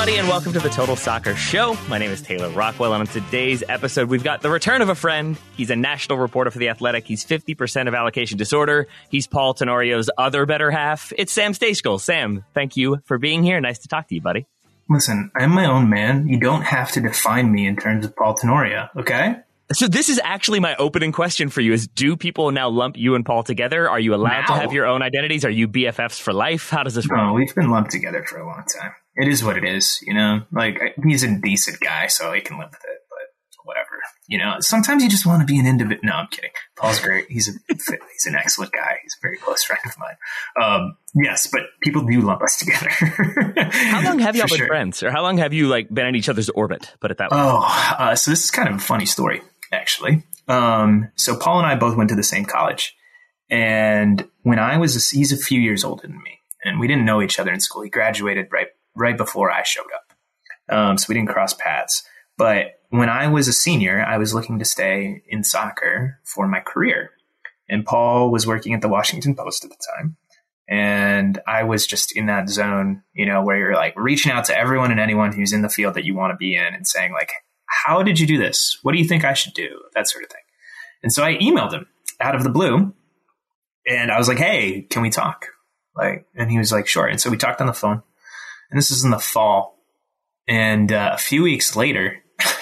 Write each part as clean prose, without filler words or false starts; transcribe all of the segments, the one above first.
everybody, and welcome to the Total Soccer Show. My name is Taylor Rockwell, and on today's episode, we've got the return of a friend. He's a national reporter for The Athletic. He's 50% of allocation disorder. He's Paul Tenorio's other better half. It's Sam Stejskal. Sam, thank you for being here. Nice to talk to you, buddy. Listen, I'm my own man. You don't have to define me in terms of Paul Tenorio, okay? So this is actually my opening question for you is, do people now lump you and Paul together? Are you allowed to have your own identities? Are you BFFs for life? How does this work? No, we've been lumped together for a long time. It is what it is, you know? Like, he's a decent guy, so he can live with it, but whatever. You know, sometimes you just want to be an individual. No, I'm kidding. Paul's great. He's an excellent guy. He's a very close friend of mine. Yes, but people do lump us together. How long have y'all been friends? Or how long have you, been in each other's orbit? Put it that way. So this is kind of a funny story, actually. So Paul and I both went to the same college. And when he's a few years older than me. And we didn't know each other in school. He graduated right before I showed up. So we didn't cross paths. But when I was a senior, I was looking to stay in soccer for my career. And Paul was working at the Washington Post at the time. And I was just in that zone, you know, where you're like reaching out to everyone and anyone who's in the field that you want to be in and saying like, how did you do this? What do you think I should do? That sort of thing. And so I emailed him out of the blue. And I was like, hey, can we talk? And he was like, sure. And so we talked on the phone. And this is in the fall. And a few weeks later,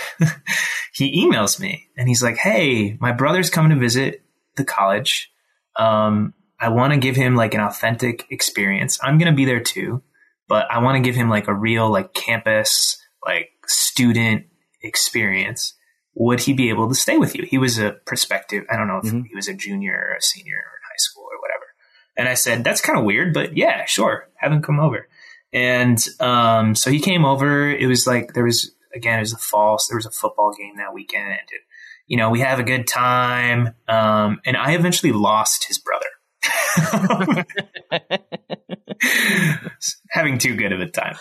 he emails me and he's like, hey, my brother's coming to visit the college. I want to give him like an authentic experience. I'm going to be there too, but I want to give him like a real like campus, like student experience. Would he be able to stay with you? He was a prospective. I don't know if he was a junior or a senior or in high school or whatever. And I said, that's kind of weird, but yeah, sure. Have him come over. And so he came over. It was like it was the fall. So there was a football game that weekend. And, you know, we have a good time. And I eventually lost his brother. Having too good of a time.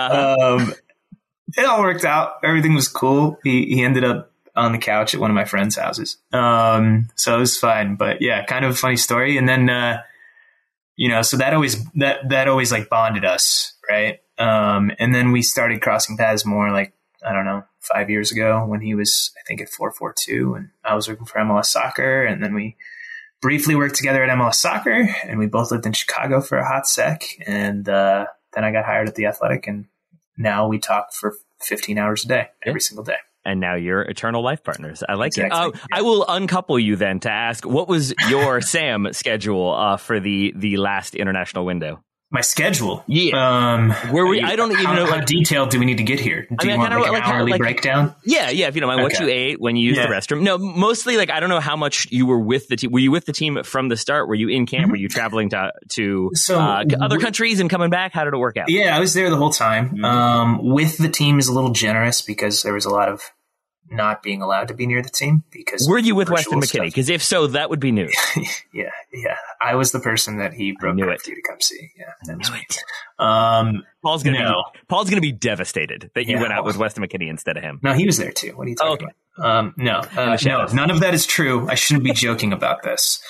It all worked out. Everything was cool. He ended up on the couch at one of my friends' houses. So it was fine. But yeah, kind of a funny story. And then, you know, so that always like bonded us, right? And then we started crossing paths more like, I don't know, 5 years ago when he was, I think, at 442 and I was working for MLS Soccer. And then we briefly worked together at MLS Soccer and we both lived in Chicago for a hot sec. And then I got hired at The Athletic and now we talk for 15 hours a day, every single day. And now you're eternal life partners. I like exactly. it. I will uncouple you then to ask, what was your Sam schedule for the last international window? My schedule? Yeah. I don't even know. How detailed do we need to get here? Do you want like an hourly breakdown? Yeah, if you don't mind. Okay. What you ate when you used the restroom. No, mostly like I don't know how much you were with the team. Were you with the team from the start? Were you in camp? Mm-hmm. Were you traveling to other countries and coming back? How did it work out? Yeah, I was there the whole time. Mm-hmm. With the team is a little generous because there was a lot of not being allowed to be near the team. Because were you with Weston McKennie? Because if so, that would be news. Yeah. I was the person that he broke to come see. Yeah, that was it. Paul's gonna be devastated that you went out with Weston McKennie instead of him. No, he was there too. What are you talking about? No, none of that is true. I shouldn't be joking about this.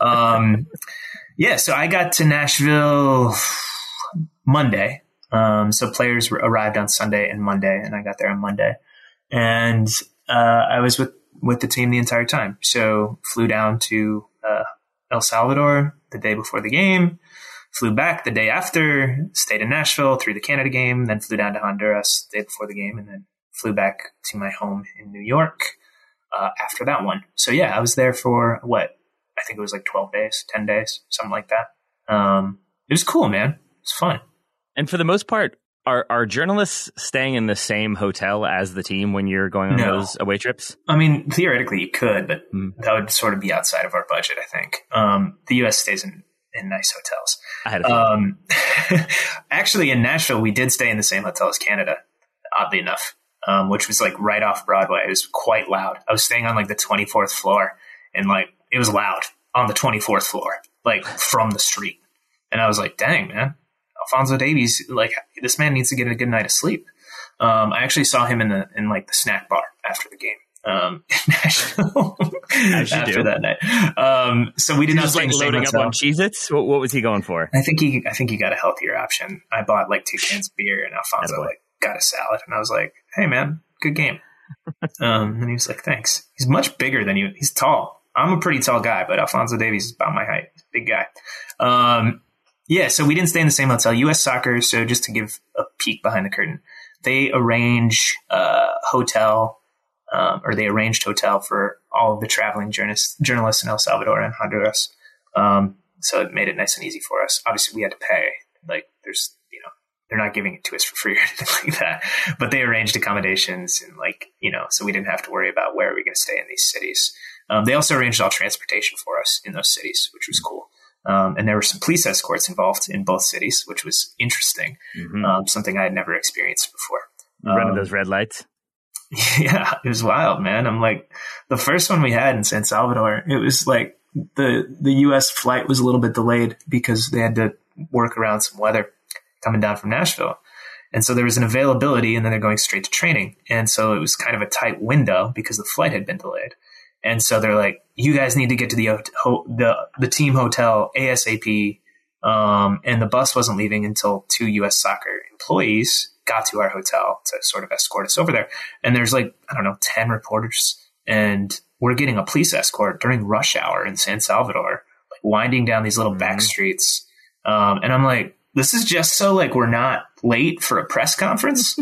So I got to Nashville Monday. So players arrived on Sunday and Monday, and I got there on Monday, and I was with the team the entire time. So flew down to El Salvador the day before the game, flew back the day after, stayed in Nashville through the Canada game, then flew down to Honduras the day before the game, and then flew back to my home in New York after that one. So yeah, I was there for I think it was like 12 days, 10 days, something like that. It was cool, man. It was fun. And for the most part, Are journalists staying in the same hotel as the team when you're going on those away trips? I mean, theoretically you could, but that would sort of be outside of our budget, I think. The U.S. stays in nice hotels. I had a Actually, in Nashville, we did stay in the same hotel as Canada, oddly enough, which was like right off Broadway. It was quite loud. I was staying on like the 24th floor, and like it was loud on the 24th floor, like from the street. And I was like, dang, man. Alphonso Davies, like this man needs to get a good night of sleep. I actually saw him in the snack bar after the game in Nashville after that night. So we did not like loading up on Cheez-Its. What was he going for? I think he got a healthier option. I bought like 2 cans of beer, and Alfonso like got a salad. And I was like, hey, man, good game. And he was like, thanks. He's much bigger than you. He's tall. I'm a pretty tall guy, but Alphonso Davies is about my height. He's a big guy. Yeah, so we didn't stay in the same hotel. U.S. Soccer, so just to give a peek behind the curtain, they arrange hotel, or they arranged hotel for all of the traveling journalists in El Salvador and Honduras. So it made it nice and easy for us. Obviously, we had to pay. Like, there's, they're not giving it to us for free or anything like that. But they arranged accommodations and, so we didn't have to worry about where are we going to stay in these cities. They also arranged all transportation for us in those cities, which was cool. And there were some police escorts involved in both cities, which was interesting. Something I had never experienced before. Running those red lights. Yeah, it was wild, man. I'm like, the first one we had in San Salvador, it was like the U.S. flight was a little bit delayed because they had to work around some weather coming down from Nashville. And so there was an availability, and then they're going straight to training. And so it was kind of a tight window because the flight had been delayed. And so they're like, you guys need to get to the team hotel ASAP. And the bus wasn't leaving until 2 U.S. Soccer employees got to our hotel to sort of escort us over there. And there's 10 reporters, and we're getting a police escort during rush hour in San Salvador, like winding down these little back streets. And I'm like, this is just so we're not late for a press conference.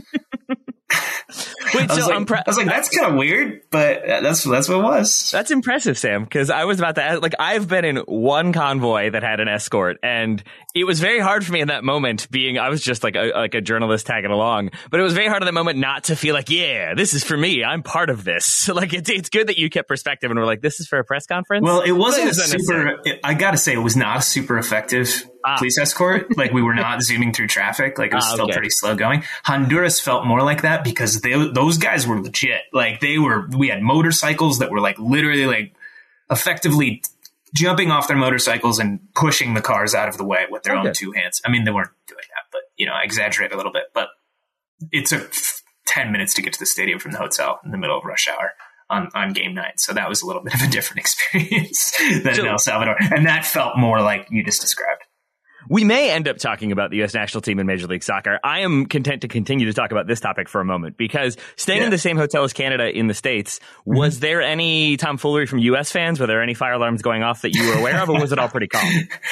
Wait, I was like, that's kind of weird, but that's what it was. That's impressive, Sam, because I was about to ask, I've been in one convoy that had an escort, and it was very hard for me in that moment I was just like a journalist tagging along, but it was very hard in that moment not to feel like, yeah, this is for me. I'm part of this. It's good that you kept perspective and were like, this is for a press conference. Well, it wasn't I gotta say, it was not a super effective police escort. We were not zooming through traffic. It was still pretty slow going. Honduras felt more like that because those guys were legit. We had motorcycles that were literally effectively jumping off their motorcycles and pushing the cars out of the way with their own two hands. I mean, they weren't doing that, but I exaggerate a little bit, but it took 10 minutes to get to the stadium from the hotel in the middle of rush hour on game night. So that was a little bit of a different experience than in El Salvador. And that felt more like you just described. We may end up talking about the U.S. national team in Major League Soccer. I am content to continue to talk about this topic for a moment because staying in the same hotel as Canada in the States, was there any tomfoolery from U.S. fans? Were there any fire alarms going off that you were aware of, or was it all pretty calm?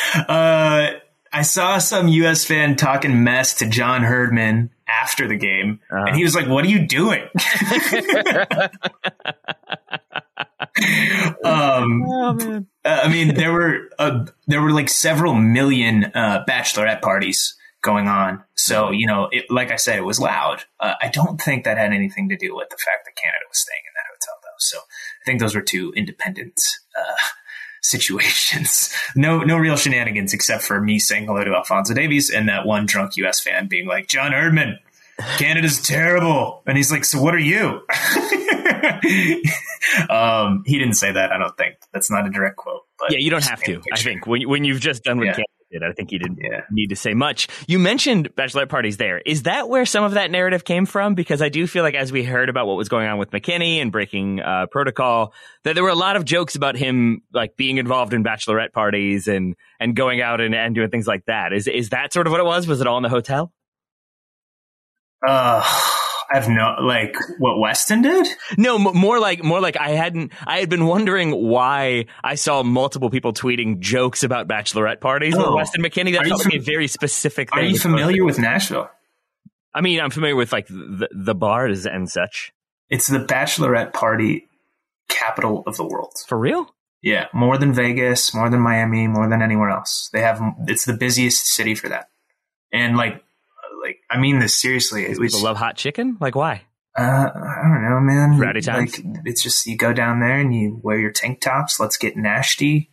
I saw some U.S. fan talking mess to John Herdman after the game, and he was like, "What are you doing?" I mean, there were several million bachelorette parties going on. So, like I said, it was loud. I don't think that had anything to do with the fact that Canada was staying in that hotel, though. So I think those were two independent situations. No real shenanigans except for me saying hello to Alphonso Davies and that one drunk U.S. fan being like, John Herdman, Canada's terrible. And he's like, so what are you? He didn't say that, I don't think. That's not a direct quote. But yeah, you don't have to. I think when you've just done what Canada did, I think you didn't need to say much. You mentioned bachelorette parties there. Is that where some of that narrative came from? Because I do feel like as we heard about what was going on with McKennie and breaking protocol, that there were a lot of jokes about him being involved in bachelorette parties and going out and doing things like that. Is that sort of what it was? Was it all in the hotel? I've what Weston did? No, more like I had been wondering why I saw multiple people tweeting jokes about bachelorette parties with Weston McKennie. That felt like a very specific thing. Are you familiar with Nashville? I mean, I'm familiar with the bars and such. It's the bachelorette party capital of the world. For real? Yeah, more than Vegas, more than Miami, more than anywhere else. It's the busiest city for that. And I mean this seriously. People love hot chicken? Why? I don't know, man. Rowdy times? It's just, you go down there and you wear your tank tops. Let's get nasty.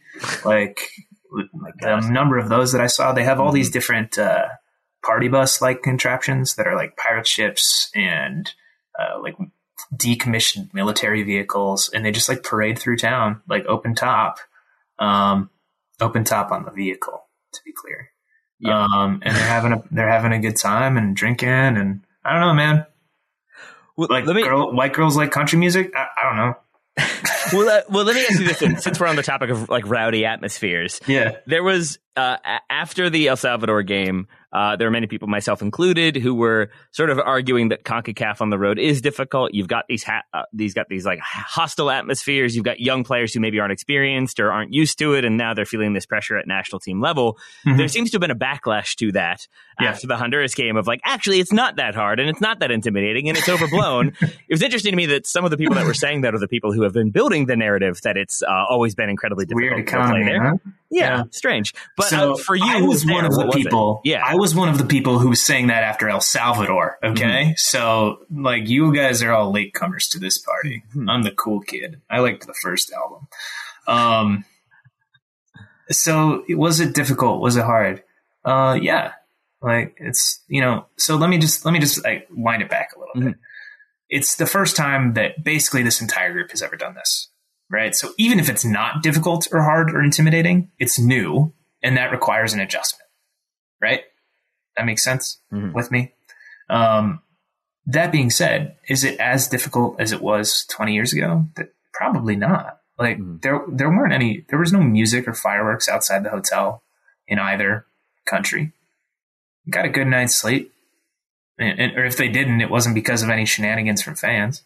The number of those that I saw, they have all these different party bus-like contraptions that are pirate ships and decommissioned military vehicles. And they just parade through town, open top on the vehicle, to be clear. Yeah. And they're having a good time and drinking, and I don't know, man. Well, white girls like country music. I don't know. well, let me ask you this: since we're on the topic of rowdy atmospheres, there was after the El Salvador game, There are many people, myself included, who were sort of arguing that CONCACAF on the road is difficult. You've got these like hostile atmospheres. You've got young players who maybe aren't experienced or aren't used to it, and now they're feeling this pressure at national team level. Mm-hmm. There seems to have been a backlash to that after the Honduras game of like, actually, it's not that hard and it's not that intimidating and it's overblown. It was interesting to me that some of the people that were saying that are the people who have been building the narrative that it's always been incredibly difficult weird economy, to play there. Huh? Yeah, strange. But so for you, I was one of the people. Yeah, I was one of the people who was saying that after El Salvador. Okay, mm-hmm. So like you guys are all latecomers to this party. Mm-hmm. I'm the cool kid. I liked the first album. So was it difficult? Was it hard? Yeah. Like it's, so let me just like wind it back a little bit. It's the first time that basically this entire group has ever done this, right? So even if it's not difficult or hard or intimidating, it's new and that requires an adjustment, right? That makes sense with me. That being said, is it as difficult as it was 20 years ago? Probably not. Like there was no music or fireworks outside the hotel in either country. You got a good night's sleep. Or if they didn't, it wasn't because of any shenanigans from fans.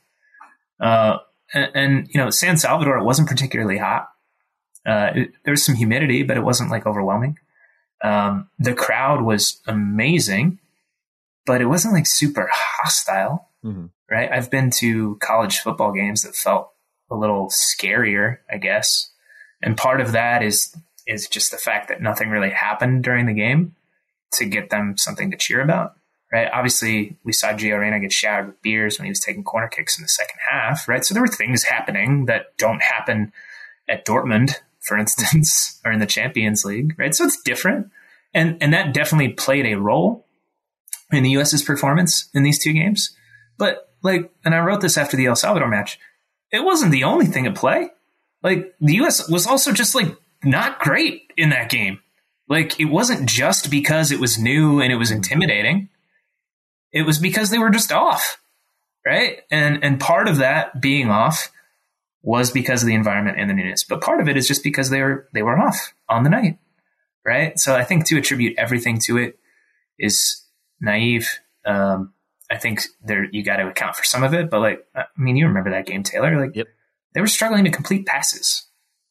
San Salvador, it wasn't particularly hot. There was some humidity, but it wasn't like overwhelming. The crowd was amazing, but it wasn't like super hostile, right? I've been to college football games that felt a little scarier, I guess. And part of that is just the fact that nothing really happened during the game to get them something to cheer about, right? Obviously, we saw Gio Reyna get showered with beers when he was taking corner kicks in the second half, right? So there were things happening that don't happen at Dortmund, for instance, or in the Champions League, right? So it's different. And that definitely played a role in the U.S.'s performance in these two games. But and I wrote this after the El Salvador match, it wasn't the only thing at play. Like the U.S. was also just like not great in that game. Like it wasn't just because it was new and it was intimidating. It was because they were just off, right? And part of that being off was because of the environment and the newness. But part of it is just because they were off on the night, right? So I think to attribute everything to it is naive. I think you got to account for some of it, but you remember that game, Taylor? Yep. They were struggling to complete passes.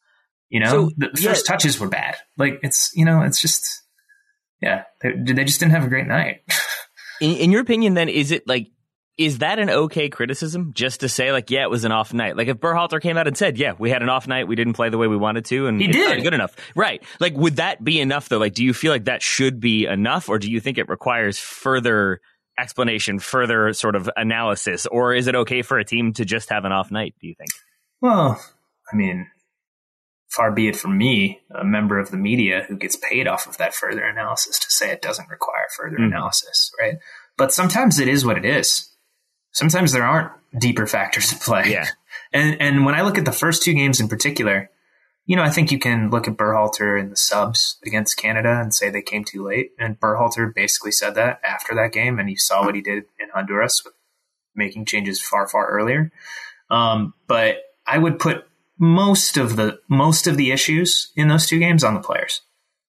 The first touches were bad. It's just, they just didn't have a great night. In your opinion, then, is that an okay criticism just to say, it was an off night? Like if Berhalter came out and said, we had an off night, we didn't play the way we wanted to, and he did good enough. Right. Would that be enough though? Do you feel like that should be enough, or do you think it requires further explanation, further sort of analysis, or is it okay for a team to just have an off night, do you think? Well, far be it from me, a member of the media who gets paid off of that further analysis, to say it doesn't require further analysis, right? But sometimes it is what it is. Sometimes there aren't deeper factors at play. Yeah. And when I look at the first two games in particular, I think you can look at Berhalter and the subs against Canada and say they came too late. And Berhalter basically said that after that game, and you saw what he did in Honduras with making changes far, far earlier. But I would put most of the issues in those two games on the players.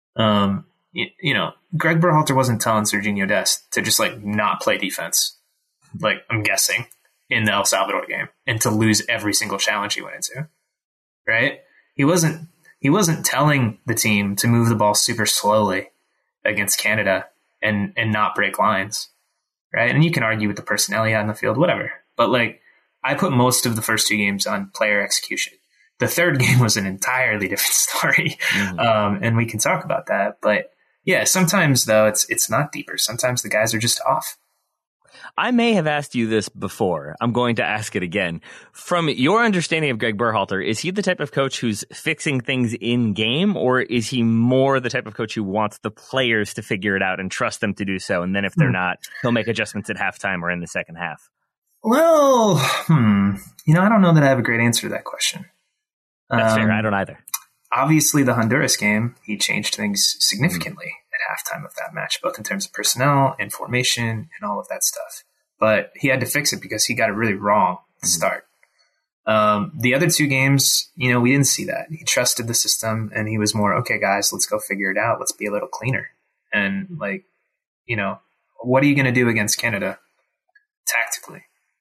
Greg Berhalter wasn't telling Sergiño Dest to just not play defense, I'm guessing, in the El Salvador game, and to lose every single challenge he went into, right? He wasn't telling the team to move the ball super slowly against Canada and not break lines, right? And you can argue with the personnel he had on the field, whatever. But I put most of the first two games on player execution. The third game was an entirely different story, and we can talk about that. But yeah, sometimes though it's not deeper. Sometimes the guys are just off. I may have asked you this before. I'm going to ask it again. From your understanding of Greg Berhalter, is he the type of coach who's fixing things in game, or is he more the type of coach who wants the players to figure it out and trust them to do so? And then if they're not, he'll make adjustments at halftime or in the second half. Well, I don't know that I have a great answer to that question. That's fair. I don't either. Obviously, the Honduras game, he changed things significantly at halftime of that match, both in terms of personnel and formation and all of that stuff. But he had to fix it because he got it really wrong at the start. The other two games, we didn't see that. He trusted the system, and he was more, okay, guys, let's go figure it out. Let's be a little cleaner. And what are you going to do against Canada tactically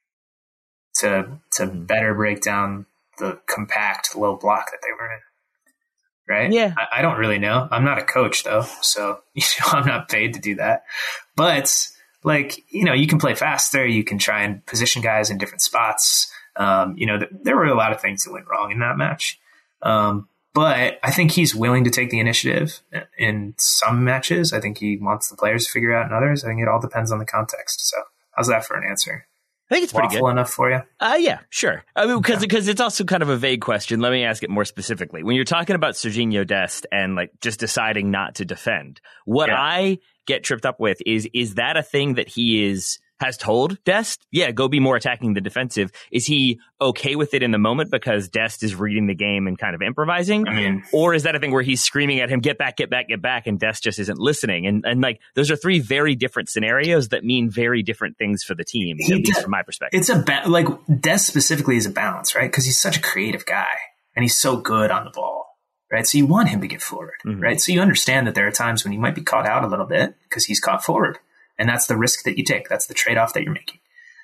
to better break down the compact low block that they were in? Right? Yeah. I don't really know. I'm not a coach though, so I'm not paid to do that. But you can play faster. You can try and position guys in different spots. There were a lot of things that went wrong in that match. But I think he's willing to take the initiative in some matches. I think he wants the players to figure out in others. I think it all depends on the context. So how's that for an answer? I think it's pretty Waffle good enough for you? Yeah, sure. I mean, because it's also kind of a vague question. Let me ask it more specifically. When you're talking about Serginho Dest and just deciding not to defend, what I get tripped up with is that a thing that he has told Dest? Yeah, go be more attacking the defensive. Is he okay with it in the moment because Dest is reading the game and kind of improvising? I mean, or is that a thing where he's screaming at him, get back, get back, get back, and Dest just isn't listening? And those are three very different scenarios that mean very different things for the team, at least from my perspective. It's Dest specifically is a balance, right? Because he's such a creative guy and he's so good on the ball, right? So you want him to get forward, right? So you understand that there are times when he might be caught out a little bit because he's caught forward. And that's the risk that you take. That's the trade-off that you're making.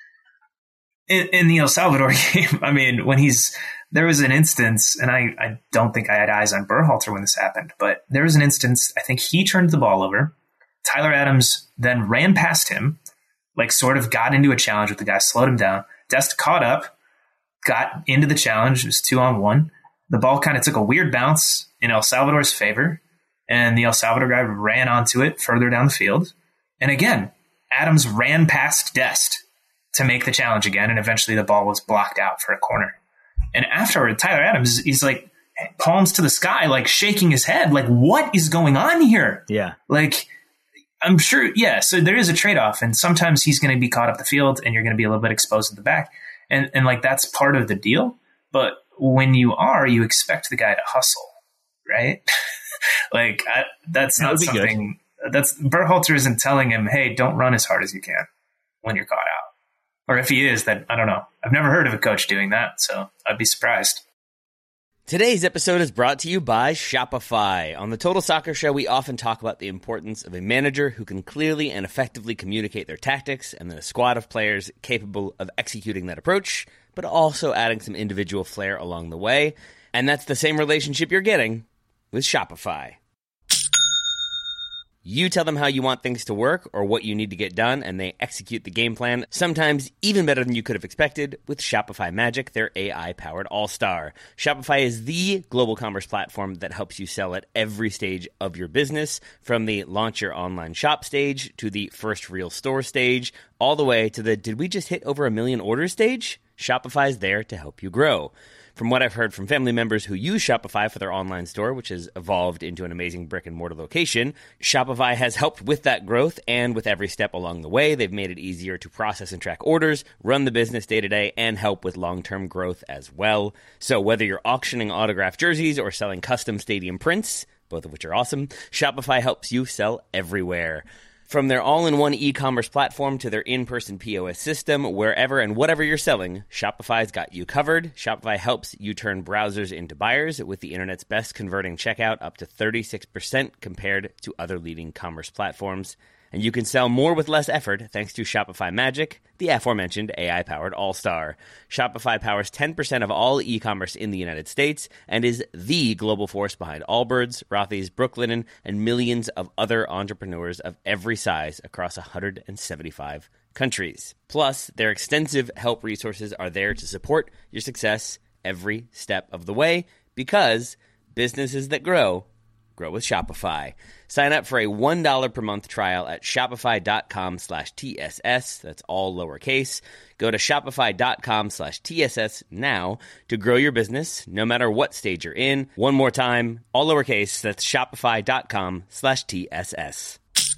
In the El Salvador game, I mean, there was an instance, and I don't think I had eyes on Berhalter when this happened, but there was an instance, I think he turned the ball over. Tyler Adams then ran past him, sort of got into a challenge with the guy, slowed him down. Dest caught up, got into the challenge. It was 2-on-1. The ball kind of took a weird bounce in El Salvador's favor, and the El Salvador guy ran onto it further down the field. And again, Adams ran past Dest to make the challenge again, and eventually the ball was blocked out for a corner. And afterward, Tyler Adams, he's palms to the sky, shaking his head, what is going on here? Yeah. I'm sure, yeah, so there is a trade-off, and sometimes he's going to be caught up the field, and you're going to be a little bit exposed at the back. And that's part of the deal. But when you expect the guy to hustle, right? That's not something... Berhalter isn't telling him, hey, don't run as hard as you can when you're caught out. Or if he is, then I don't know. I've never heard of a coach doing that, so I'd be surprised. Today's episode is brought to you by Shopify. On the Total Soccer Show, we often talk about the importance of a manager who can clearly and effectively communicate their tactics, and then a squad of players capable of executing that approach, but also adding some individual flair along the way. And that's the same relationship you're getting with Shopify. You tell them how you want things to work or what you need to get done, and they execute the game plan, sometimes even better than you could have expected, with Shopify Magic, their AI-powered all-star. Shopify is the global commerce platform that helps you sell at every stage of your business, from the launch your online shop stage to the first real store stage, all the way to the did we just hit over 1 million orders stage? Shopify is there to help you grow. From what I've heard from family members who use Shopify for their online store, which has evolved into an amazing brick-and-mortar location, Shopify has helped with that growth, and with every step along the way, they've made it easier to process and track orders, run the business day-to-day, and help with long-term growth as well. So whether you're auctioning autographed jerseys or selling custom stadium prints, both of which are awesome, Shopify helps you sell everywhere. From their all-in-one e-commerce platform to their in-person POS system, wherever and whatever you're selling, Shopify's got you covered. Shopify helps you turn browsers into buyers with the internet's best converting checkout, up to 36% compared to other leading commerce platforms. And you can sell more with less effort thanks to Shopify Magic, the aforementioned AI-powered all-star. Shopify powers 10% of all e-commerce in the United States and is the global force behind Allbirds, Rothy's, Brooklinen, and millions of other entrepreneurs of every size across 175 countries. Plus, their extensive help resources are there to support your success every step of the way, because businesses that grow with Shopify. Sign up for a $1 per month trial at shopify.com/TSS. That's all lowercase. Go to shopify.com/TSS now to grow your business, no matter what stage you're in. One more time, all lowercase. That's shopify.com/TSS.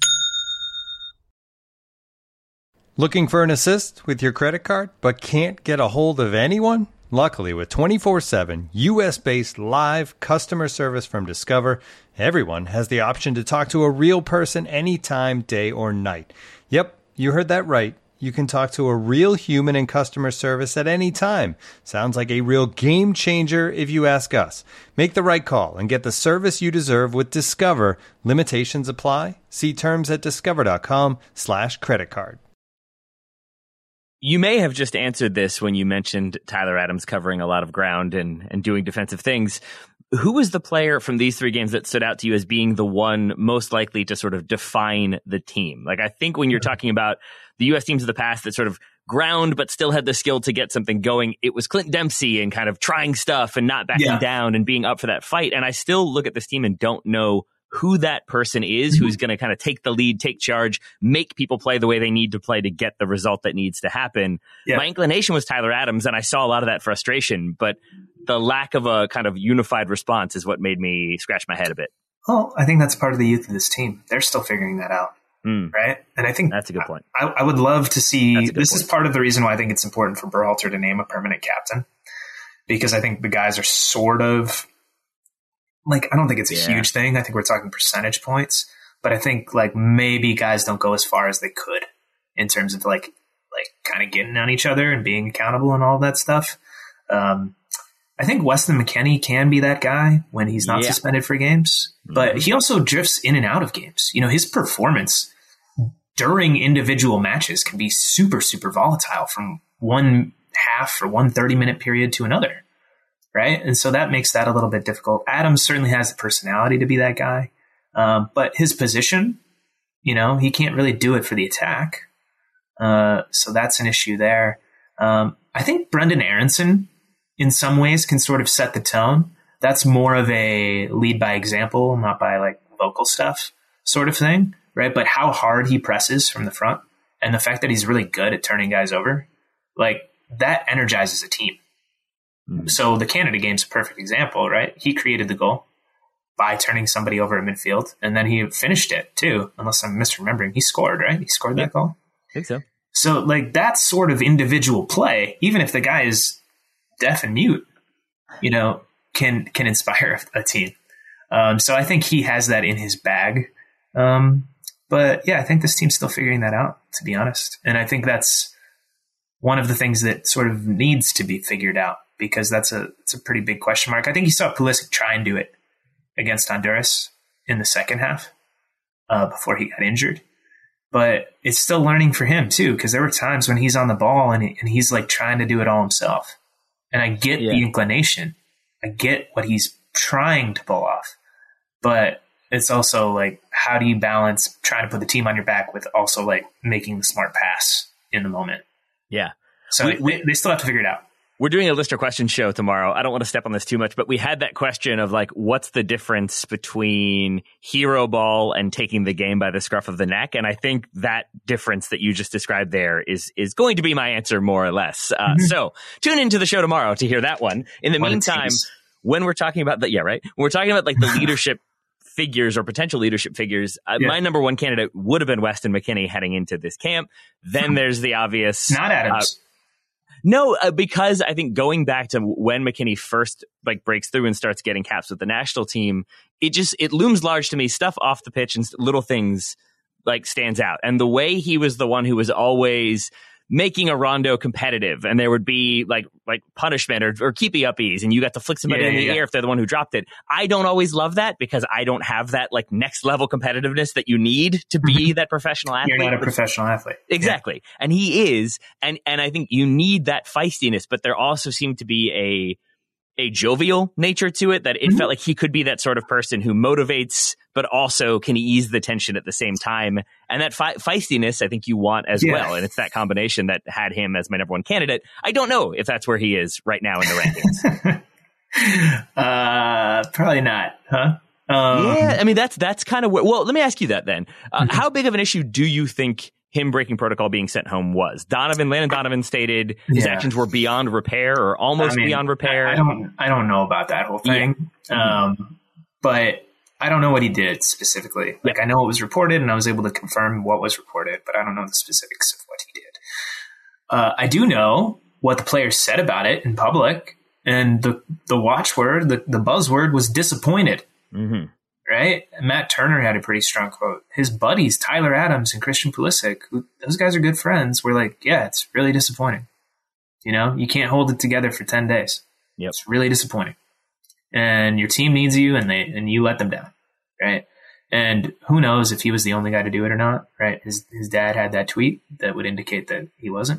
Looking for an assist with your credit card, but can't get a hold of anyone? Luckily, with 24/7 U.S.-based live customer service from Discover, everyone has the option to talk to a real person anytime, day or night. Yep, you heard that right. You can talk to a real human in customer service at any time. Sounds like a real game changer if you ask us. Make the right call and get the service you deserve with Discover. Limitations apply. See terms at discover.com/creditcard. You may have just answered this when you mentioned Tyler Adams covering a lot of ground and doing defensive things. Who was the player from these three games that stood out to you as being the one most likely to sort of define the team? Like, I think when you're talking about the U.S. teams of the past that sort of ground but still had the skill to get something going, it was Clint Dempsey and kind of trying stuff and not backing down and being up for that fight. And I still look at this team and don't know who that person is, who's going to kind of take the lead, take charge, make people play the way they need to play to get the result that needs to happen. Yeah. My inclination was Tyler Adams, and I saw a lot of that frustration, but the lack of a kind of unified response is what made me scratch my head a bit. Well, I think that's part of the youth of this team. They're still figuring that out, right? And I think that's a good point. I would love to see, this point. Is part of the reason why I think it's important for Berhalter to name a permanent captain, because I think the guys are sort of, like, I don't think it's a huge thing. I think we're talking percentage points, but I think like maybe guys don't go as far as they could in terms of like kind of getting on each other and being accountable and all that stuff. I think Weston McKennie can be that guy when he's not suspended for games, but he also drifts in and out of games. You know, his performance during individual matches can be super, super volatile from one half or 1 30-minute period to another. Right. And so that makes that a little bit difficult. Adams certainly has the personality to be that guy. But his position, you know, he can't really do it for the attack. So that's an issue there. I think Brendan Aronson in some ways can sort of set the tone. That's more of a lead by example, not by like vocal stuff sort of thing. Right. But how hard he presses from the front and the fact that he's really good at turning guys over, like that energizes a team. So the Canada game's a perfect example, right? He created the goal by turning somebody over at midfield, and then he finished it too, unless I'm misremembering. He scored, right? He scored that goal? I think so. So like that sort of individual play, even if the guy is deaf and mute, you know, can inspire a team. So I think he has that in his bag. But yeah, I think this team's still figuring that out, to be honest. And I think that's one of the things that sort of needs to be figured out, because it's a pretty big question mark. I think you saw Pulisic try and do it against Honduras in the second half before he got injured. But it's still learning for him too, because there were times when he's on the ball and he's like trying to do it all himself. And I get the inclination. I get what he's trying to pull off. But it's also like, how do you balance trying to put the team on your back with also like making the smart pass in the moment? Yeah. So they still have to figure it out. We're doing a listener question show tomorrow. I don't want to step on this too much, but we had that question of like, what's the difference between hero ball and taking the game by the scruff of the neck? And I think that difference that you just described there is going to be my answer, more or less. So tune into the show tomorrow to hear that one. In the meantime, when we're talking about when we're talking about like the leadership figures or potential leadership figures, my number one candidate would have been Weston McKennie heading into this camp. Then there's the obvious, not Adams. No, because I think going back to when McKennie first like breaks through and starts getting caps with the national team, it looms large to me. Stuff off the pitch and little things like stands out. And the way he was the one who was always making a rondo competitive, and there would be like punishment or keepy uppies, and you got to flick somebody in the air if they're the one who dropped it. I don't always love that because I don't have that like next level competitiveness that you need to be that professional athlete. You're not a professional athlete. Exactly. Yeah. And he is. And I think you need that feistiness, but there also seemed to be a jovial nature to it, that it felt like he could be that sort of person who motivates, but also can ease the tension at the same time. And that feistiness, I think you want as well. And it's that combination that had him as my number one candidate. I don't know if that's where he is right now in the rankings. Probably not, huh? Yeah, I mean, that's kind of where, well, let me ask you that then. How big of an issue do you think him breaking protocol being sent home was? Landon Donovan stated his actions were beyond repair or almost beyond repair. I don't know about that whole thing. But I don't know what he did specifically. Like, I know it was reported and I was able to confirm what was reported, but I don't know the specifics of what he did. I do know what the players said about it in public, and the watchword, the buzzword was disappointed. right? Matt Turner had a pretty strong quote. His buddies, Tyler Adams and Christian Pulisic, those guys are good friends, were like, yeah, it's really disappointing. You can't hold it together for 10 days. Yep. It's really disappointing. And your team needs you, and you let them down, right? And who knows if he was the only guy to do it or not, right? His dad had that tweet that would indicate that he wasn't.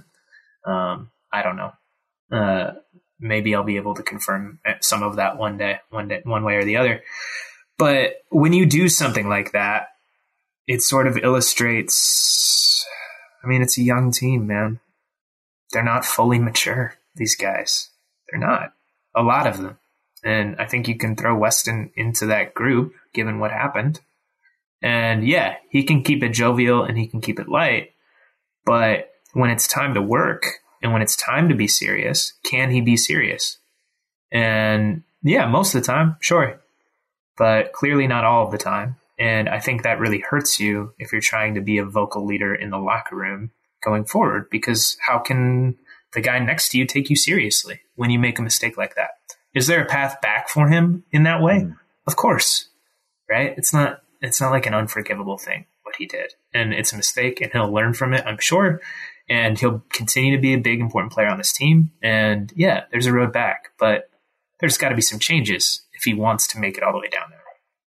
I don't know. Maybe I'll be able to confirm some of that one way or the other. But when you do something like that, it sort of illustrates, it's a young team, man. They're not fully mature, these guys. They're not. A lot of them. And I think you can throw Weston into that group, given what happened. And yeah, he can keep it jovial and he can keep it light. But when it's time to work and when it's time to be serious, can he be serious? And yeah, most of the time, sure. But clearly not all of the time. And I think that really hurts you if you're trying to be a vocal leader in the locker room going forward, because how can the guy next to you take you seriously when you make a mistake like that? Is there a path back for him in that way? Of course, right? It's not like an unforgivable thing, what he did. And it's a mistake, and he'll learn from it, I'm sure. And he'll continue to be a big, important player on this team. And yeah, there's a road back, but there's got to be some changes if he wants to make it all the way down there.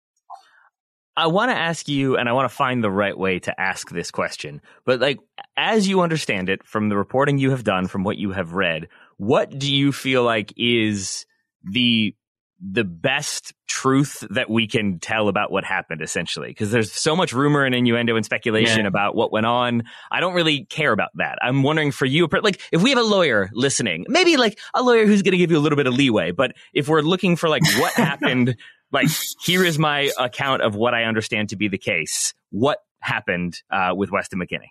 I want to ask you, and I want to find the right way to ask this question, but as you understand it from the reporting you have done, from what you have read, what do you feel like is the best truth that we can tell about what happened, essentially? Because there's so much rumor and innuendo and speculation about what went on. I don't really care about that. I'm wondering for you, if we have a lawyer listening, maybe a lawyer who's going to give you a little bit of leeway, but if we're looking for what happened, here is my account of what I understand to be the case. What happened with Weston McKennie?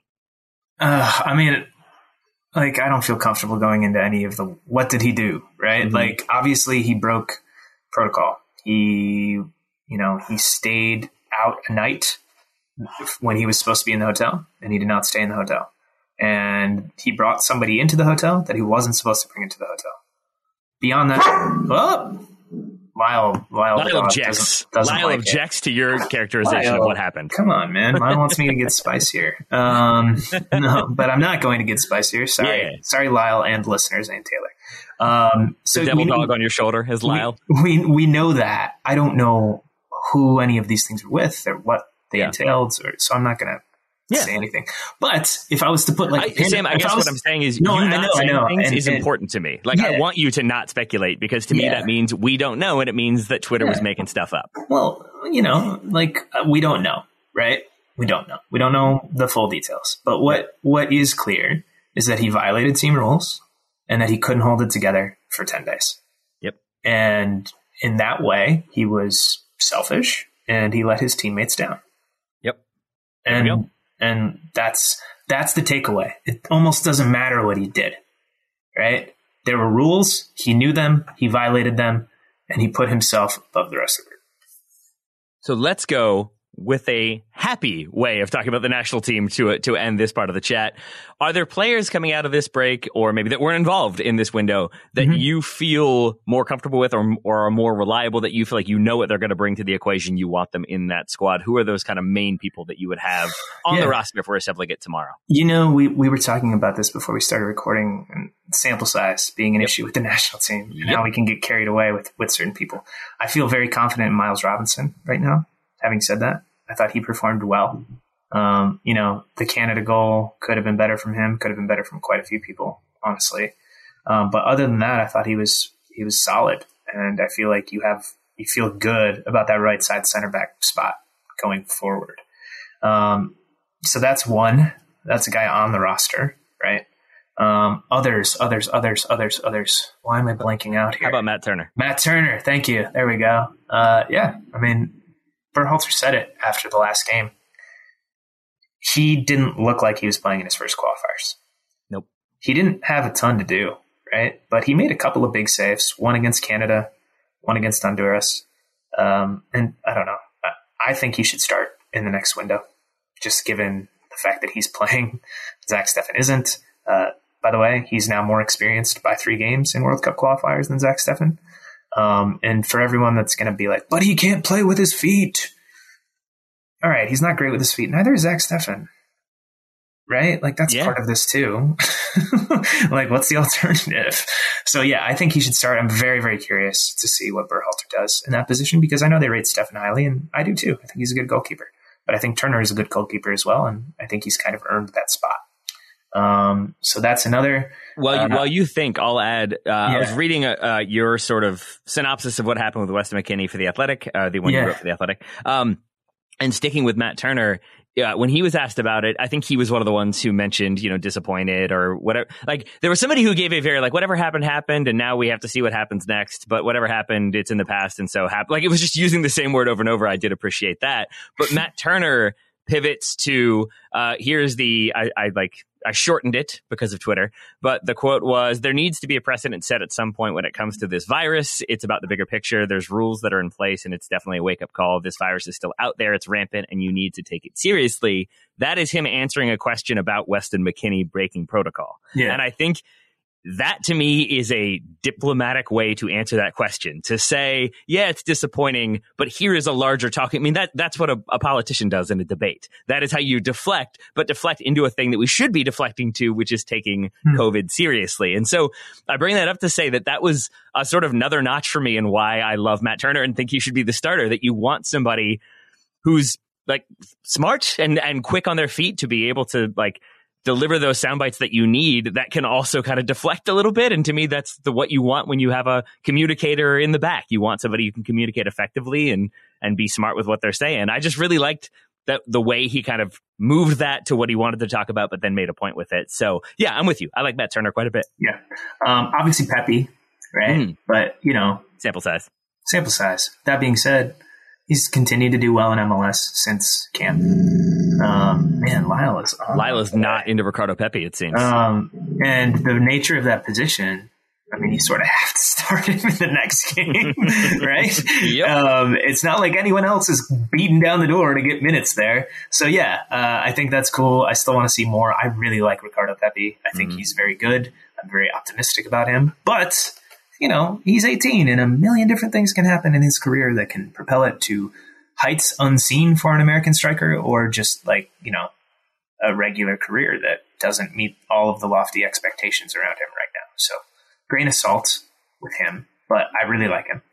I don't feel comfortable going into any of the, what did he do, right? Mm-hmm. Obviously he broke protocol. He stayed out a night when he was supposed to be in the hotel, and he did not stay in the hotel. And he brought somebody into the hotel that he wasn't supposed to bring into the hotel. Beyond that, Lyle objects. Lyle objects to your characterization of what happened. Come on, man. Lyle wants me to get spicier. No, but I'm not going to get spicier. Sorry. Yeah. Sorry, Lyle and listeners and Taylor. So the devil dog on your shoulder is Lyle. We know that. I don't know who any of these things were with or what they entailed, so I'm not going to say anything. But if I was to put Sam, I guess what I'm saying is not saying things is important to me. I want you to not speculate, because to me that means we don't know, and it means that Twitter was making stuff up. Well, we don't know, right? We don't know. We don't know the full details. But what is clear is that he violated team rules and that he couldn't hold it together for 10 days. Yep. And in that way, he was selfish and he let his teammates down. Yep. And that's the takeaway. It almost doesn't matter what he did, right? There were rules. He knew them. He violated them, and he put himself above the rest of the group. So let's go with a happy way of talking about the national team to end this part of the chat. Are there players coming out of this break, or maybe that weren't involved in this window, that you feel more comfortable with or are more reliable, that you feel like you know what they're going to bring to the equation, you want them in that squad? Who are those kind of main people that you would have on the roster if we're assembling it tomorrow? We were talking about this before we started recording, and sample size being an issue with the national team and how we can get carried away with certain people. I feel very confident in Miles Robinson right now. Having said that, I thought he performed well. The Canada goal could have been better from him, could have been better from quite a few people, honestly. But other than that, I thought he was solid. And I feel like you feel good about that right side center back spot going forward. So that's one. That's a guy on the roster, right? Others. Why am I blanking out here? How about Matt Turner? Matt Turner. Thank you. There we go. Berhalter said it after the last game. He didn't look like he was playing in his first qualifiers. Nope. He didn't have a ton to do, right? But he made a couple of big saves, one against Canada, one against Honduras. And I don't know. I think he should start in the next window, just given the fact that he's playing. Zach Steffen isn't. By the way, he's now more experienced by 3 games in World Cup qualifiers than Zach Steffen. And for everyone that's going to be like, but he can't play with his feet. All right, he's not great with his feet. Neither is Zach Steffen. Right? Like, that's part of this too. Like, what's the alternative? So, yeah, I think he should start. I'm very, very curious to see what Berhalter does in that position, because I know they rate Steffen highly, and I do too. I think he's a good goalkeeper. But I think Turner is a good goalkeeper as well, and I think he's kind of earned that spot. So that's another. While you think, I'll add, I was reading your sort of synopsis of what happened with Weston McKennie for The Athletic, the one you wrote for The Athletic. And sticking with Matt Turner, when he was asked about it, I think he was one of the ones who mentioned, disappointed or whatever. Like, there was somebody who gave a very, like, whatever happened, and now we have to see what happens next. But whatever happened, it's in the past, and so like, it was just using the same word over and over. I did appreciate that. But Matt Turner pivots to here's the I shortened it because of Twitter, but the quote was, there needs to be a precedent set at some point when it comes to this virus. It's about the bigger picture. There's rules that are in place, and it's definitely a wake-up call. This virus is still out there. It's rampant, and you need to take it seriously. That is him answering a question about Weston McKennie breaking protocol. Yeah. And I think that, to me, is a diplomatic way to answer that question. To say, yeah, it's disappointing, but here is a larger talk. I mean, that's what a politician does in a debate. That is how you deflect, but deflect into a thing that we should be deflecting to, which is taking COVID seriously. And so I bring that up to say that was a sort of another notch for me, and why I love Matt Turner and think he should be the starter. That you want somebody who's like smart and quick on their feet to be able to like deliver those sound bites that you need, that can also kind of deflect a little bit. And to me, that's what you want when you have a communicator in the back. You want somebody who can communicate effectively and be smart with what they're saying. I just really liked that the way he kind of moved that to what he wanted to talk about, but then made a point with it. So yeah, I'm with you. I like Matt Turner quite a bit. Yeah. Obviously Pepe, right? But sample size. That being said, he's continued to do well in MLS since camp. Man, Lila's not into Ricardo Pepi, it seems. And the nature of that position, I mean, you sort of have to start him in the next game, right? Yep. It's not like anyone else is beating down the door to get minutes there. So yeah, I think that's cool. I still want to see more. I really like Ricardo Pepi. I think he's very good. I'm very optimistic about him. But, he's 18, and a million different things can happen in his career that can propel it to heights unseen for an American striker, or just like, a regular career that doesn't meet all of the lofty expectations around him right now. So grain of salt with him, but I really like him.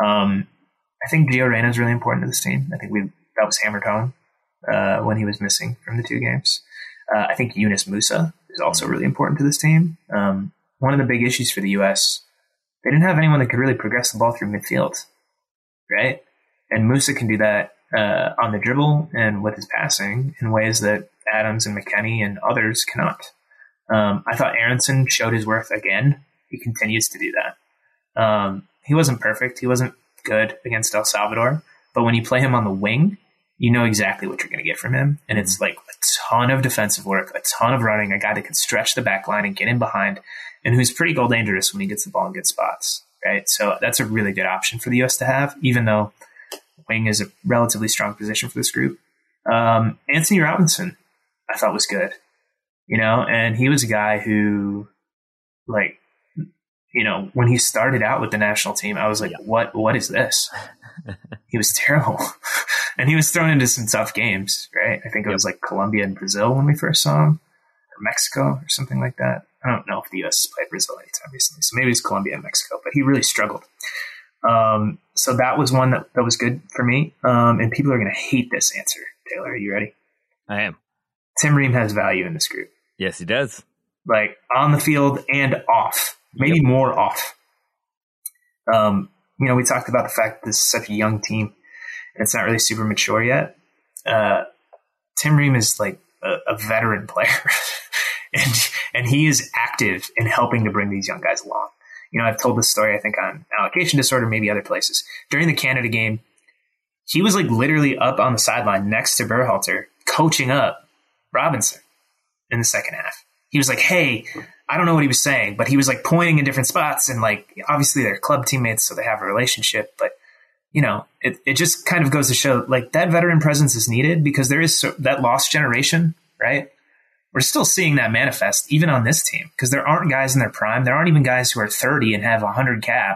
I think Gio Reyna is really important to this team. I think that was hammered home when he was missing from the two games. I think Yunus Musa is also really important to this team. One of the big issues for the U.S., they didn't have anyone that could really progress the ball through midfield, right? And Musa can do that on the dribble and with his passing in ways that Adams and McKennie and others cannot. I thought Aronson showed his worth again. He continues to do that. He wasn't perfect. He wasn't good against El Salvador. But when you play him on the wing, you know exactly what you're going to get from him. And it's like a ton of defensive work, a ton of running, a guy that can stretch the back line and get in behind, and who's pretty goal dangerous when he gets the ball in good spots, right? So that's a really good option for the U.S. to have, even though wing is a relatively strong position for this group. Anthony Robinson, I thought was good, and he was a guy who, like, when he started out with the national team, I was like, what is this? He was terrible. And he was thrown into some tough games, right? I think it was like Colombia and Brazil when we first saw him, or Mexico or something like that. I don't know if the U.S. played Brazil anytime recently, so maybe it's Colombia and Mexico, but he really struggled. So that was one that was good for me. And people are going to hate this answer. Taylor, are you ready? I am. Tim Ream has value in this group. Yes, he does. Like on the field and off, maybe more off. We talked about the fact that this is such a young team and it's not really super mature yet. Tim Ream is like a veteran player and he is active in helping to bring these young guys along. I've told this story, I think, on Allocation Disorder, maybe other places. During the Canada game, he was like literally up on the sideline next to Berhalter, coaching up Robinson in the second half. He was like, hey, I don't know what he was saying, but he was like pointing in different spots, and like, obviously they're club teammates, so they have a relationship, but it just kind of goes to show like that veteran presence is needed, because there is that lost generation, right? We're still seeing that manifest even on this team, because there aren't guys in their prime. There aren't even guys who are 30 and have 100 caps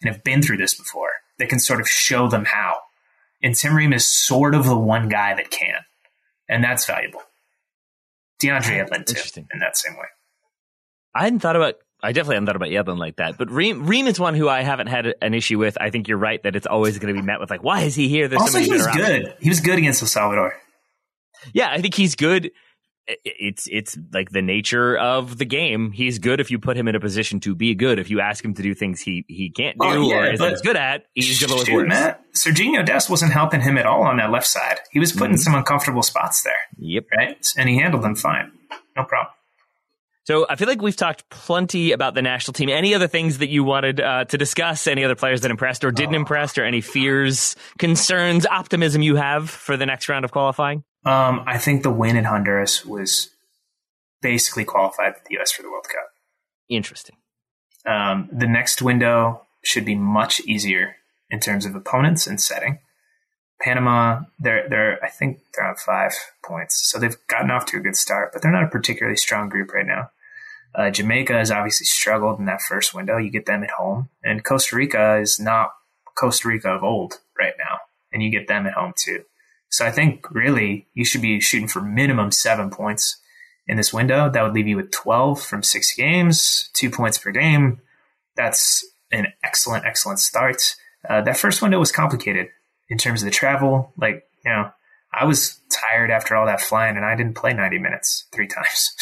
and have been through this before that can sort of show them how. And Tim Ream is sort of the one guy that can. And that's valuable. DeAndre Yedlin, too, in that same way. I definitely hadn't thought about Yedlin like that. But Ream is one who I haven't had an issue with. I think you're right that it's always going to be met with, like, why is he here? There's also, he was good. He was good against El Salvador. Yeah, I think he's good. It's like the nature of the game. He's good if you put him in a position to be good. If you ask him to do things he can't do or isn't as good at, he's going to look worse. Matt, Serginho Dest wasn't helping him at all on that left side. He was putting some uncomfortable spots there. Yep. Right? And he handled them fine. No problem. So I feel like we've talked plenty about the national team. Any other things that you wanted to discuss? Any other players that impressed or didn't impress, or any fears, concerns, optimism you have for the next round of qualifying? I think the win in Honduras was basically qualified the U.S. for the World Cup. Interesting. The next window should be much easier in terms of opponents and setting. Panama, I think they're on 5 points, so they've gotten off to a good start, but they're not a particularly strong group right now. Jamaica has obviously struggled in that first window. You get them at home, and Costa Rica is not Costa Rica of old right now, and you get them at home too. So I think really you should be shooting for minimum 7 points in this window. That would leave you with 12 from 6 games, 2 points per game. That's an excellent, excellent start. That first window was complicated in terms of the travel. Like, I was tired after all that flying, and I didn't play 90 minutes 3 times.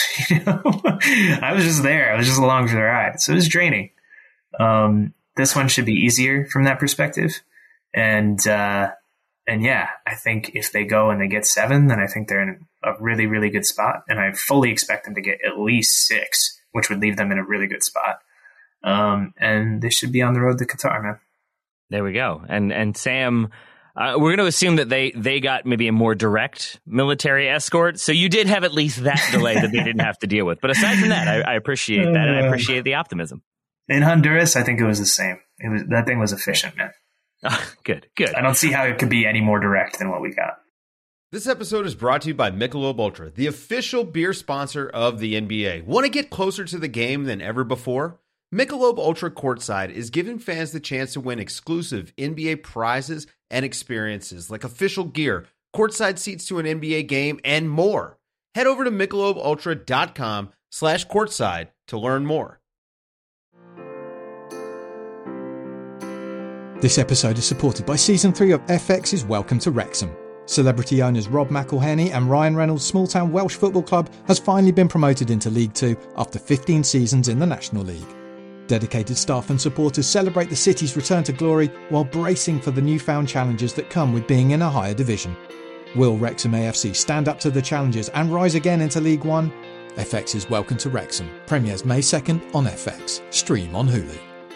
I was just there. I was just along for the ride. So it was draining. This one should be easier from that perspective. And yeah, I think if they go and they get 7, then I think they're in a really, really good spot. And I fully expect them to get at least 6, which would leave them in a really good spot. And they should be on the road to Qatar, man. There we go. And Sam, we're going to assume that they got maybe a more direct military escort. So you did have at least that delay that they didn't have to deal with. But aside from that, I appreciate that, and I appreciate the optimism. In Honduras, I think it was the same. That thing was efficient, man. Good. I don't see how it could be any more direct than what we got. This episode is brought to you by Michelob Ultra, the official beer sponsor of the NBA. Want to get closer to the game than ever before? Michelob Ultra Courtside is giving fans the chance to win exclusive NBA prizes and experiences like official gear, courtside seats to an NBA game, and more. Head over to MichelobUltra.com/courtside to learn more. This episode is supported by Season 3 of FX's Welcome to Wrexham. Celebrity owners Rob McElhenney and Ryan Reynolds' small-town Welsh football club has finally been promoted into League 2 after 15 seasons in the National League. Dedicated staff and supporters celebrate the city's return to glory while bracing for the newfound challenges that come with being in a higher division. Will Wrexham AFC stand up to the challenges and rise again into League 1? FX's Welcome to Wrexham premieres May 2nd on FX. Stream on Hulu.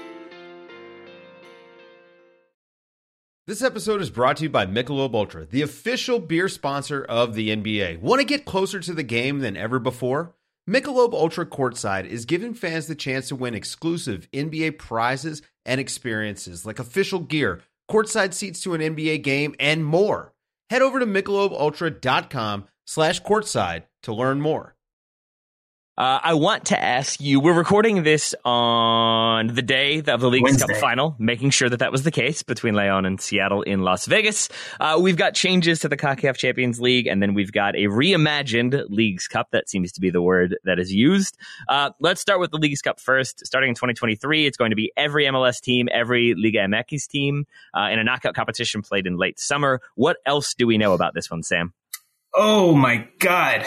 This episode is brought to you by Michelob Ultra, the official beer sponsor of the NBA. Want to get closer to the game than ever before? Michelob Ultra Courtside is giving fans the chance to win exclusive NBA prizes and experiences like official gear, courtside seats to an NBA game, and more. Head over to MichelobUltra.com/courtside to learn more. I want to ask you, we're recording this on the day of the Leagues Cup final, making sure that was the case between León and Seattle in Las Vegas. We've got changes to the CONCACAF Champions League, and then we've got a reimagined Leagues Cup. That seems to be the word that is used. Let's start with the Leagues Cup first. Starting in 2023, it's going to be every MLS team, every Liga MX team in a knockout competition played in late summer. What else do we know about this one, Sam? Oh, my God.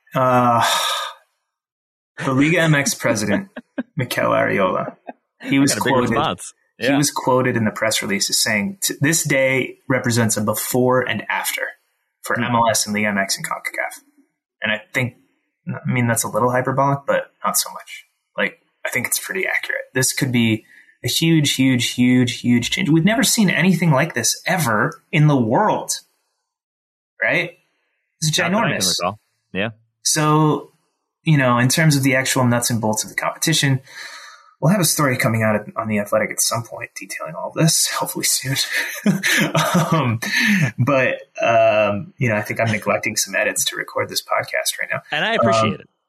The Liga MX president, Mikel Arriola, he was quoted in the press release as saying, this day represents a before and after for MLS and Liga MX and CONCACAF. And I mean, that's a little hyperbolic, but not so much. Like, I think it's pretty accurate. This could be a huge, huge, huge, huge change. We've never seen anything like this ever in the world, right? It's ginormous. Yeah. So, in terms of the actual nuts and bolts of the competition, we'll have a story coming out on The Athletic at some point detailing all of this, hopefully soon. I think I'm neglecting some edits to record this podcast right now. And I appreciate it.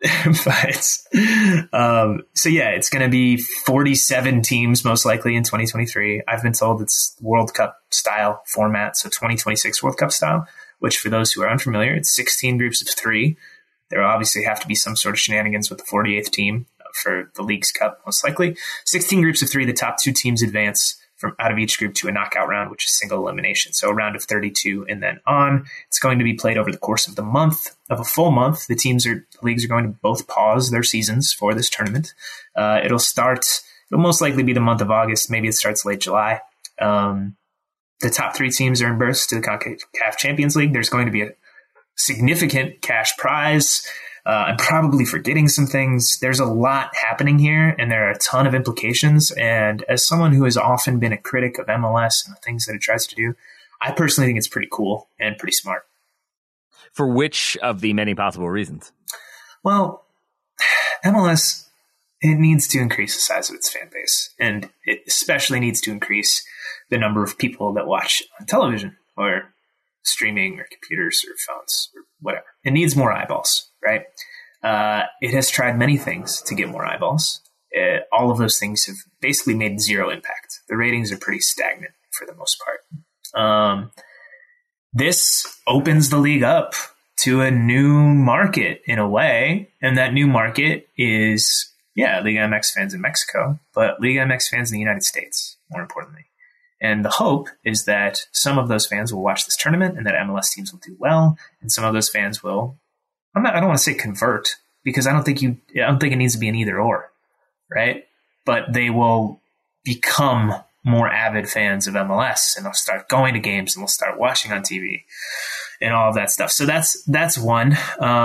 So yeah, it's going to be 47 teams most likely in 2023. I've been told it's World Cup style format, so 2026 World Cup style, which for those who are unfamiliar, it's 16 groups of 3. There will obviously have to be some sort of shenanigans with the 48th team for the Leagues Cup, most likely. 16 groups of 3, the top 2 teams advance from out of each group to a knockout round, which is single elimination. So a round of 32 and then on. It's going to be played over the course of a full month. The leagues are going to both pause their seasons for this tournament. It'll most likely be the month of August. Maybe it starts late July. The top 3 teams earn berths to the CONCACAF Champions League. There's going to be a significant cash prize. I'm probably forgetting some things. There's a lot happening here, and there are a ton of implications. And as someone who has often been a critic of MLS and the things that it tries to do, I personally think it's pretty cool and pretty smart. For which of the many possible reasons? Well, MLS, it needs to increase the size of its fan base, and it especially needs to increase the number of people that watch on television or streaming or computers or phones or whatever. It needs more eyeballs, right? It has tried many things to get more eyeballs. All of those things have basically made zero impact. The ratings are pretty stagnant for the most part. This opens the league up to a new market in a way, and that new market is, Liga MX fans in Mexico, but Liga MX fans in the United States, more importantly. And the hope is that some of those fans will watch this tournament and that MLS teams will do well. And some of those fans will, I don't want to say convert, because I don't think it needs to be an either or, right? But they will become more avid fans of MLS, and they'll start going to games, and they'll start watching on TV and all of that stuff. So that's one.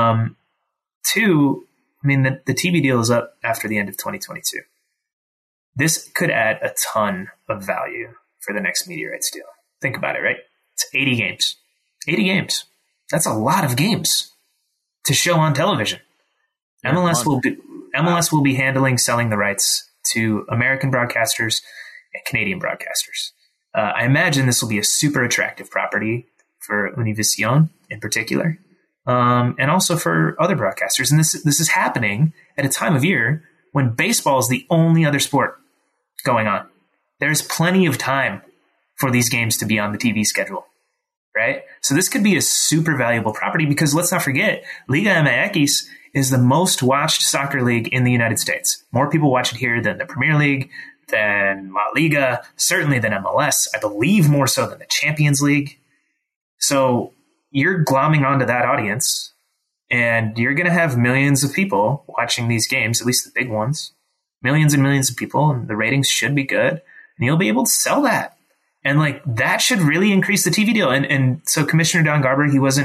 2, the TV deal is up after the end of 2022. This could add a ton of value for the next media rights deal. Think about it, right? It's 80 games. 80 games. That's a lot of games to show on television. MLS will be handling selling the rights to American broadcasters and Canadian broadcasters. I imagine this will be a super attractive property for Univision in particular, and also for other broadcasters. And this is happening at a time of year when baseball is the only other sport going on. There's plenty of time for these games to be on the TV schedule, right? So this could be a super valuable property, because let's not forget, Liga MX is the most watched soccer league in the United States. More people watch it here than the Premier League, than La Liga, certainly than MLS. I believe more so than the Champions League. So you're glomming onto that audience, and you're going to have millions of people watching these games, at least the big ones. Millions and millions of people, and the ratings should be good. And you'll be able to sell that. And that should really increase the TV deal. And so Commissioner Don Garber,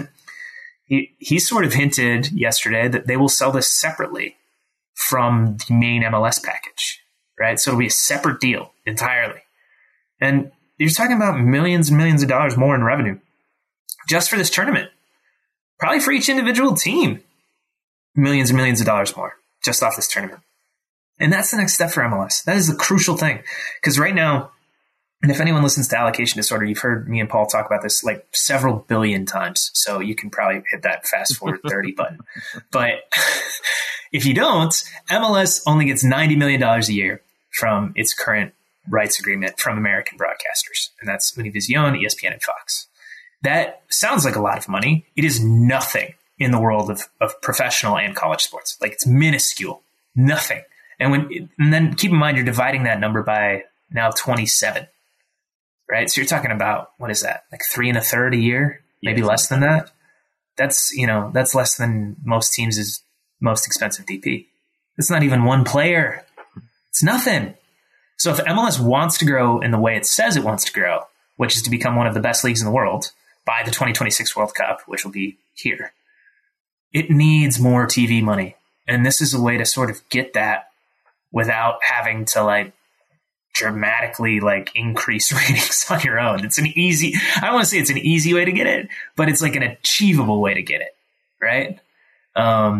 he sort of hinted yesterday that they will sell this separately from the main MLS package, right? So it'll be a separate deal entirely. And you're talking about millions and millions of dollars more in revenue just for this tournament. Probably for each individual team, millions and millions of dollars more just off this tournament. And that's the next step for MLS. That is the crucial thing. Because right now, and if anyone listens to Allocation Disorder, you've heard me and Paul talk about this several billion times. So you can probably hit that fast forward 30 button. But if you don't, MLS only gets $90 million a year from its current rights agreement from American broadcasters. And that's Univision, ESPN, and Fox. That sounds like a lot of money. It is nothing in the world of professional and college sports. It's minuscule. Nothing. And then keep in mind, you're dividing that number by now 27, right? So you're talking about, what is that? 3 1/3 a year, maybe less than that. That's less than most teams' most expensive DP. It's not even one player. It's nothing. So if MLS wants to grow in the way it says it wants to grow, which is to become one of the best leagues in the world by the 2026 World Cup, which will be here, it needs more TV money. And this is a way to sort of get that without having to dramatically increase ratings on your own. It's I don't want to say it's an easy way to get it, but it's an achievable way to get it. Right.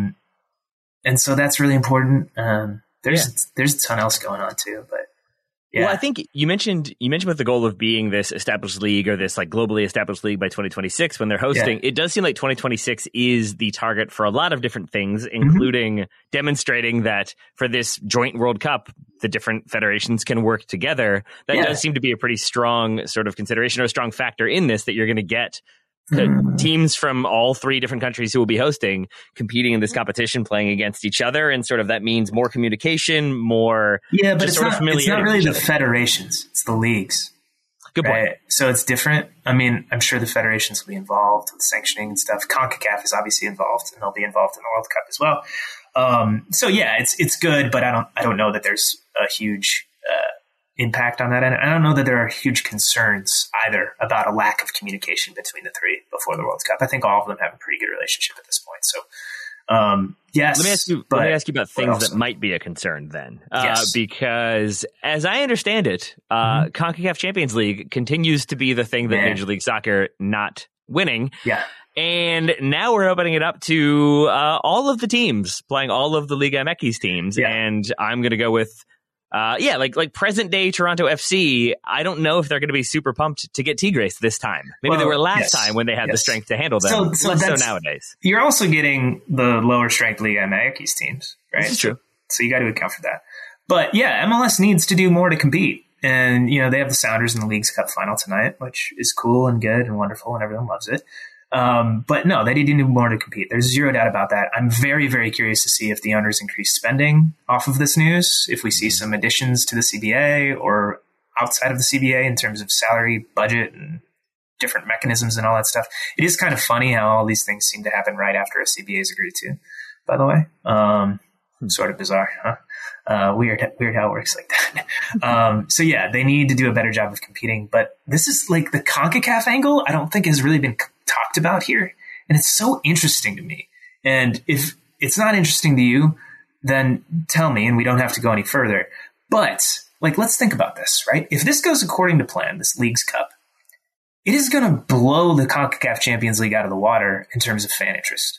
And so that's really important. There's a ton else going on too, but Yeah. Well, I think you mentioned with the goal of being this established league or this like globally established league by 2026 when they're hosting. It does seem like 2026 is the target for a lot of different things, including demonstrating that for this joint World Cup, the different federations can work together. That does seem to be a pretty strong sort of consideration or a strong factor in this, that you're going to get teams from all three different countries who will be hosting competing in this competition, playing against each other, and sort of that means more communication, more but it's sort of not familiarity. really the federations, it's the leagues. Good point. Right? So it's different. I mean, I'm sure the federations will be involved with sanctioning and stuff. CONCACAF is obviously involved, and they'll be involved in the World Cup as well. So yeah, it's good, but I don't know that there's a huge impact on that. And I don't know that there are huge concerns either about a lack of communication between the three before the World Cup. I think all of them have a pretty good relationship at this point. So, yes. Let me ask you about things that might be a concern then. Because as I understand it, CONCACAF Champions League continues to be the thing that Major League Soccer not winning. Yeah. And now we're opening it up to all of the teams playing all of the Liga MX teams. Yeah. And I'm going to go with like present day Toronto FC. I don't know if they're going to be super pumped to get Tigres this time. Maybe they were last time when they had the strength to handle them. So nowadays. You're also getting the lower strength Liga MX teams, right? This is true. So you got to account for that. But yeah, MLS needs to do more to compete. And, they have the Sounders in the Leagues Cup final tonight, which is cool and good and wonderful and everyone loves it. But no, they need to do more to compete. There's zero doubt about that. I'm very, very curious to see if the owners increase spending off of this news, if we see some additions to the CBA or outside of the CBA in terms of salary, budget, and different mechanisms and all that stuff. It is kind of funny how all these things seem to happen right after a CBA is agreed to, by the way. Sort of bizarre, huh? Weird how it works like that. So yeah, they need to do a better job of competing, but this is like the CONCACAF angle. I don't think has really been talked about here. And it's so interesting to me. And if it's not interesting to you, then tell me and we don't have to go any further. But let's think about this, right? If this goes according to plan, this Leagues Cup, it is going to blow the CONCACAF Champions League out of the water in terms of fan interest.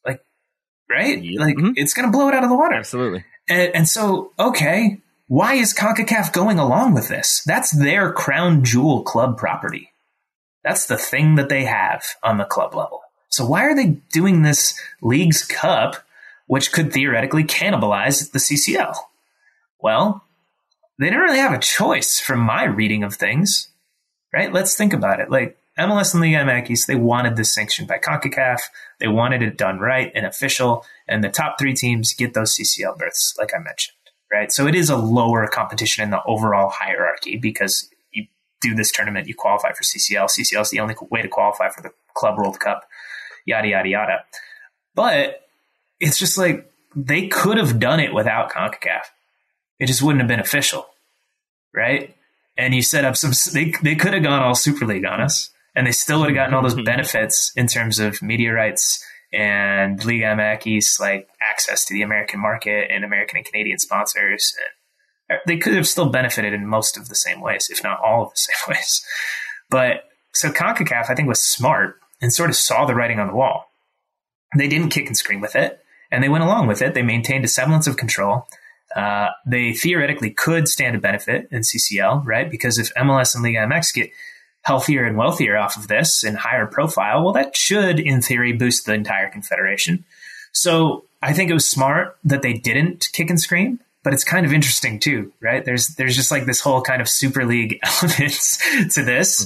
Right? It's going to blow it out of the water. Absolutely. And so, okay, why is CONCACAF going along with this? That's their crown jewel club property. That's the thing that they have on the club level. So why are they doing this Leagues Cup, which could theoretically cannibalize the CCL? Well, they didn't really have a choice from my reading of things, right? Let's think about it. MLS and Liga MX, they wanted this sanctioned by CONCACAF. They wanted it done right and official. And the top three teams get those CCL berths, like I mentioned, right? So it is a lower competition in the overall hierarchy because you do this tournament, you qualify for CCL. CCL is the only way to qualify for the Club World Cup, yada, yada, yada. But it's just they could have done it without CONCACAF. It just wouldn't have been official, right? And you set up they could have gone all Super League on us. And they still would have gotten all those benefits in terms of media rights and Liga MX, access to the American market and American and Canadian sponsors. And they could have still benefited in most of the same ways, if not all of the same ways. But so CONCACAF, I think, was smart and sort of saw the writing on the wall. They didn't kick and scream with it, and they went along with it. They maintained a semblance of control. They theoretically could stand to benefit in CCL, right? Because if MLS and Liga MX get healthier and wealthier off of this and higher profile, well, that should, in theory, boost the entire confederation. So I think it was smart that they didn't kick and scream, but it's kind of interesting too, right? There's just this whole kind of Super League elements to this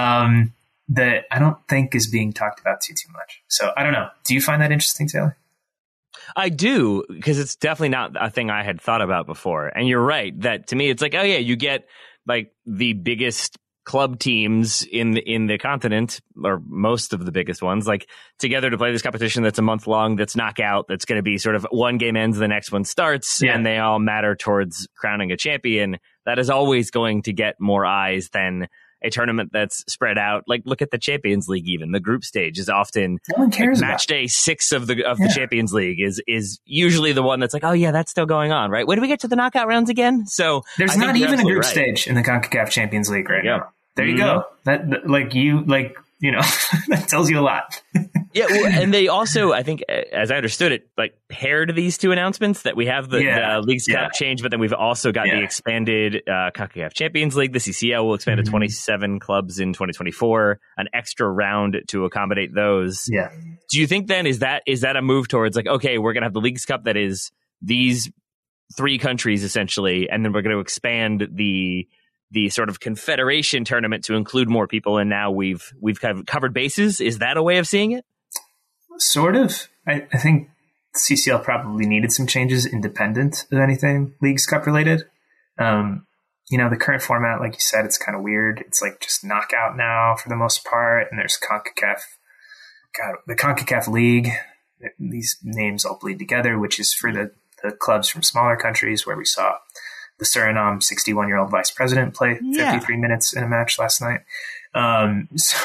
that I don't think is being talked about too much. So I don't know. Do you find that interesting, Taylor? I do, because it's definitely not a thing I had thought about before. And you're right that to me, it's you get the biggest club teams in the continent, or most of the biggest ones, together to play this competition that's a month long, that's knockout, that's going to be sort of one game ends, the next one starts, and they all matter towards crowning a champion. That is always going to get more eyes than a tournament that's spread out. Look at the Champions League. Even the group stage is often no one cares match day 6 of the Champions League is usually the one that's oh yeah, that's still going on, right? When do we get to the knockout rounds again? So there's not even a group stage in the CONCACAF Champions League right now. There you go. That that tells you a lot. Yeah, well, and they also, I think, as I understood it, like paired these two announcements that we have the Leagues Cup change, but then we've also got the expanded CONCACAF Champions League. The CCL will expand to 27 clubs in 2024, an extra round to accommodate those. Yeah. Do you think then is that a move towards like, okay, we're going to have the Leagues Cup that is these 3 countries essentially, and then we're going to expand the sort of confederation tournament to include more people, and now we've kind of covered bases? Is that a way of seeing it? Sort of. I think CCL probably needed some changes independent of anything Leagues Cup related. The current format, like you said, it's kind of weird. It's like just knockout now for the most part, and there's CONCACAF. The CONCACAF League, these names all bleed together, which is for the clubs from smaller countries, where we saw the Suriname 61-year-old vice president play 53 minutes in a match last night. I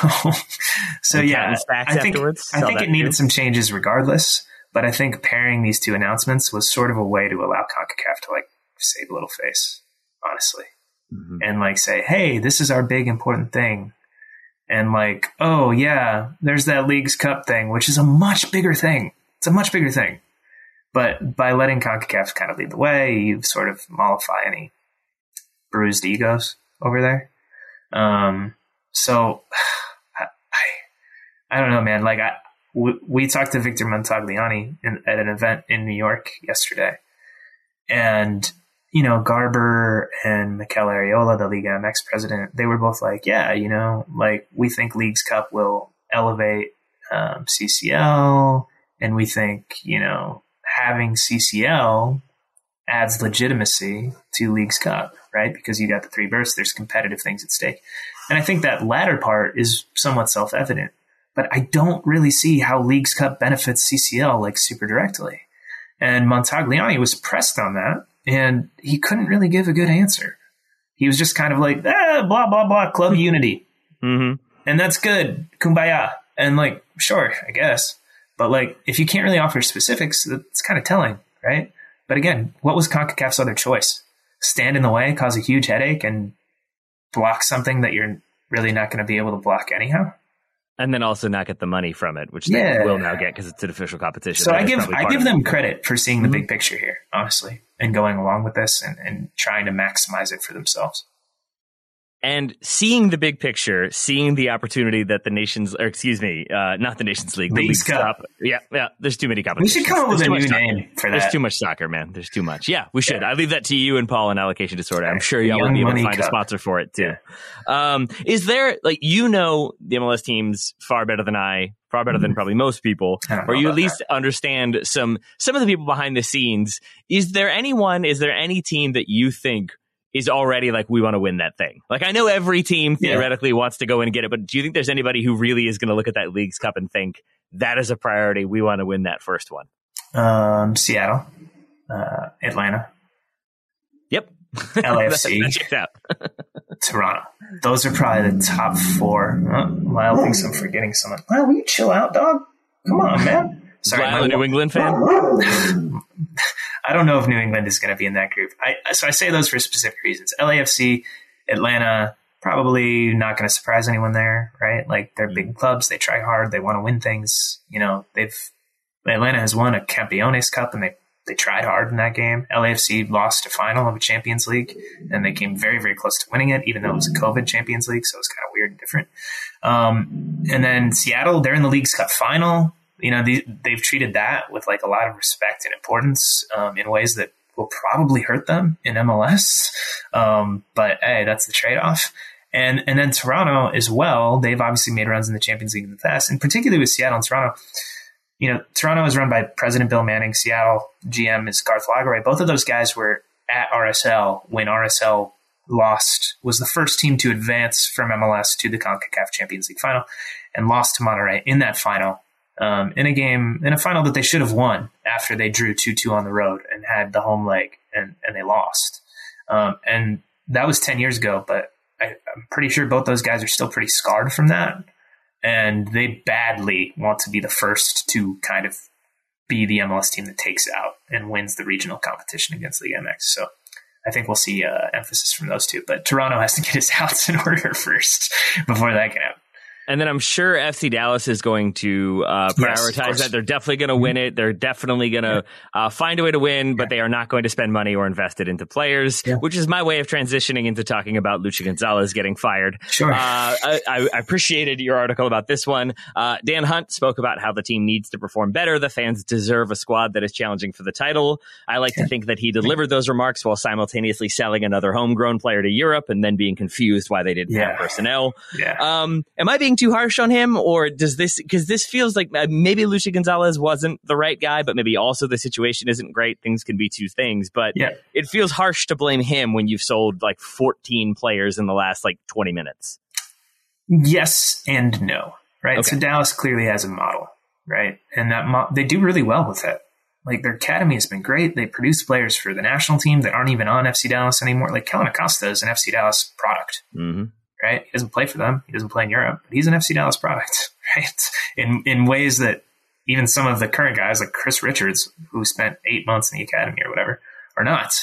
think it needed some changes regardless, but I think pairing these two announcements was sort of a way to allow CONCACAF to like save a little face, honestly, and like say, hey, this is our big important thing. And like, oh yeah, there's that Leagues Cup thing, which is a much bigger thing. It's a much bigger thing. But by letting CONCACAF kind of lead the way, you sort of mollify any bruised egos over there. So I don't know, man. Like we talked to Victor Montagliani at an event in New York yesterday, and Garber and Mikel Arreola, the Liga MX president, they were both like, yeah, like we think Leagues Cup will elevate CCL, and we think having CCL adds legitimacy to Leagues Cup, right? Because you got the 3 berths, there's competitive things at stake. And I think that latter part is somewhat self-evident, but I don't really see how Leagues Cup benefits CCL like super directly. And Montagliani was pressed on that, and he couldn't really give a good answer. He was just kind of like, blah, blah, blah, club unity. And that's good. Kumbaya. And like, sure, I guess. But like, if you can't really offer specifics, it's kind of telling, right? But again, what was CONCACAF's other choice? Stand in the way, cause a huge headache, and block something that you're really not going to be able to block anyhow? And then also not get the money from it, which they will now get because it's an official competition. So I give them credit for seeing the big picture here, honestly, and going along with this and trying to maximize it for themselves. And seeing the big picture, seeing the opportunity that not the Nations League, the Leagues Cup. Yeah, there's too many competitions. We should come up with a new name for that. There's too much soccer, man. There's too much. Yeah, we should. I leave that to you and Paul in Allocation Disorder. I'm sure y'all will be able to find a sponsor for it too. Yeah. Is there, like, the MLS teams far better than far better than probably most people, or you at least understand some of the people behind the scenes. Is there any team that you think is already like, we want to win that thing? Like, I know every team theoretically wants to go in and get it, but do you think there's anybody who really is going to look at that Leagues Cup and think that is a priority? We want to win that first one. Seattle, Atlanta. Yep. LAFC. that checked out. Toronto. Those are probably the top 4. Lyle thinks I'm forgetting someone. Lyle, will you chill out, dog? Come on, man. Sorry, Lyle, a New England fan? I don't know if New England is going to be in that group. So I say those for specific reasons. LAFC, Atlanta, probably not going to surprise anyone there, right? Like, they're big clubs. They try hard. They want to win things. Atlanta has won a Campeones Cup, and they tried hard in that game. LAFC lost a final of a Champions League, and they came very, very close to winning it, even though it was a COVID Champions League, so it was kind of weird and different. And then Seattle, they're in the Leagues Cup final. They've treated that with like a lot of respect and importance in ways that will probably hurt them in MLS. But hey, that's the trade-off. And then Toronto as well. They've obviously made runs in the Champions League in the past, and particularly with Seattle and Toronto. Toronto is run by President Bill Manning. Seattle GM is Garth Lagerwey. Both of those guys were at RSL when RSL was the first team to advance from MLS to the CONCACAF Champions League final, and lost to Monterrey in that final. In a final that they should have won after they drew 2-2 on the road and had the home leg, and they lost. And that was 10 years ago, but I'm pretty sure both those guys are still pretty scarred from that. And they badly want to be the first to kind of be the MLS team that takes it out and wins the regional competition against Liga MX. So I think we'll see emphasis from those two. But Toronto has to get his house in order first before that can happen. And then I'm sure FC Dallas is going to prioritize that. They're definitely going to win it. They're definitely going to find a way to win, but they are not going to spend money or invest it into players, which is my way of transitioning into talking about Lucha Gonzalez getting fired. Sure. I appreciated your article about this one. Dan Hunt spoke about how the team needs to perform better. The fans deserve a squad that is challenging for the title. I like to think that he delivered those remarks while simultaneously selling another homegrown player to Europe and then being confused why they didn't have personnel. Am I being too harsh on him, or does this, because this feels like maybe Lucha Gonzalez wasn't the right guy, but maybe also the situation isn't great. Things can be two things, but it feels harsh to blame him when you've sold like 14 players in the last like 20 minutes. Yes and no, right? Okay. So Dallas clearly has a model, right? And that they do really well with it. Like their academy has been great. They produce players for the national team that aren't even on FC Dallas anymore. Like Kellen Acosta is an FC Dallas product. Mm-hmm. Right? He doesn't play for them. He doesn't play in Europe. But he's an FC Dallas product, right? In ways that even some of the current guys like Chris Richards, who spent 8 months in the academy or whatever, are not.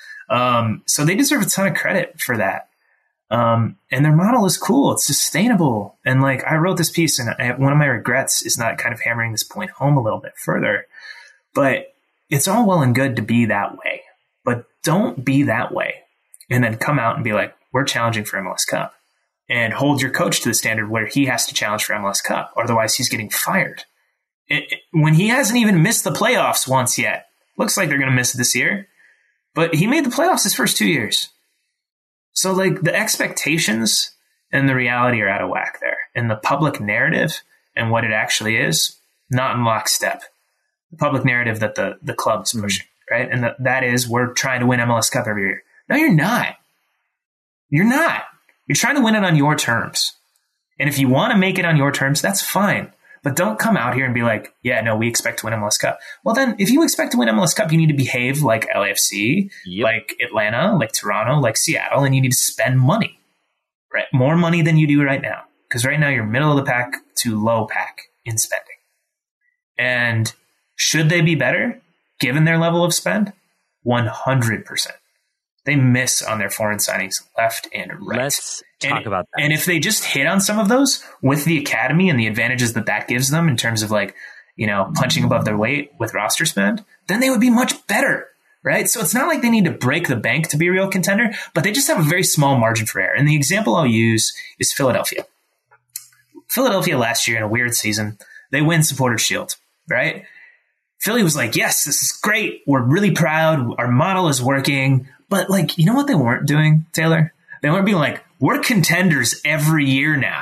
So they deserve a ton of credit for that. And their model is cool. It's sustainable. And like I wrote this piece, and one of my regrets is not kind of hammering this point home a little bit further. But it's all well and good to be that way. But don't be that way and then come out and be like, we're challenging for MLS Cup. And hold your coach to the standard where he has to challenge for MLS Cup. Otherwise, he's getting fired. When he hasn't even missed the playoffs once yet. Looks like they're going to miss it this year. But he made the playoffs his first 2 years. So, like, the expectations and the reality are out of whack there. And the public narrative and what it actually is, not in lockstep. The public narrative that the club is pushing, right? And that is, we're trying to win MLS Cup every year. No, you're not. You're not. You're trying to win it on your terms. And if you want to make it on your terms, that's fine. But don't come out here and be like, yeah, no, we expect to win MLS Cup. Well, then, if you expect to win MLS Cup, you need to behave like LAFC, like Atlanta, like Toronto, like Seattle, and you need to spend money, right? More money than you do right now. Because right now, you're middle of the pack to low pack in spending. And should they be better, given their level of spend? 100%. They miss on their foreign signings left and right. Let's talk about that. And if they just hit on some of those with the academy and the advantages that gives them in terms of like, you know, punching above their weight with roster spend, then they would be much better, right? So it's not like they need to break the bank to be a real contender, but they just have a very small margin for error. And the example I'll use is Philadelphia. Philadelphia last year in a weird season, they win Supporters' Shield, right? Philly was like, yes, this is great. We're really proud. Our model is working. But, like, you know what they weren't doing, Taylor? They weren't being like, we're contenders every year now.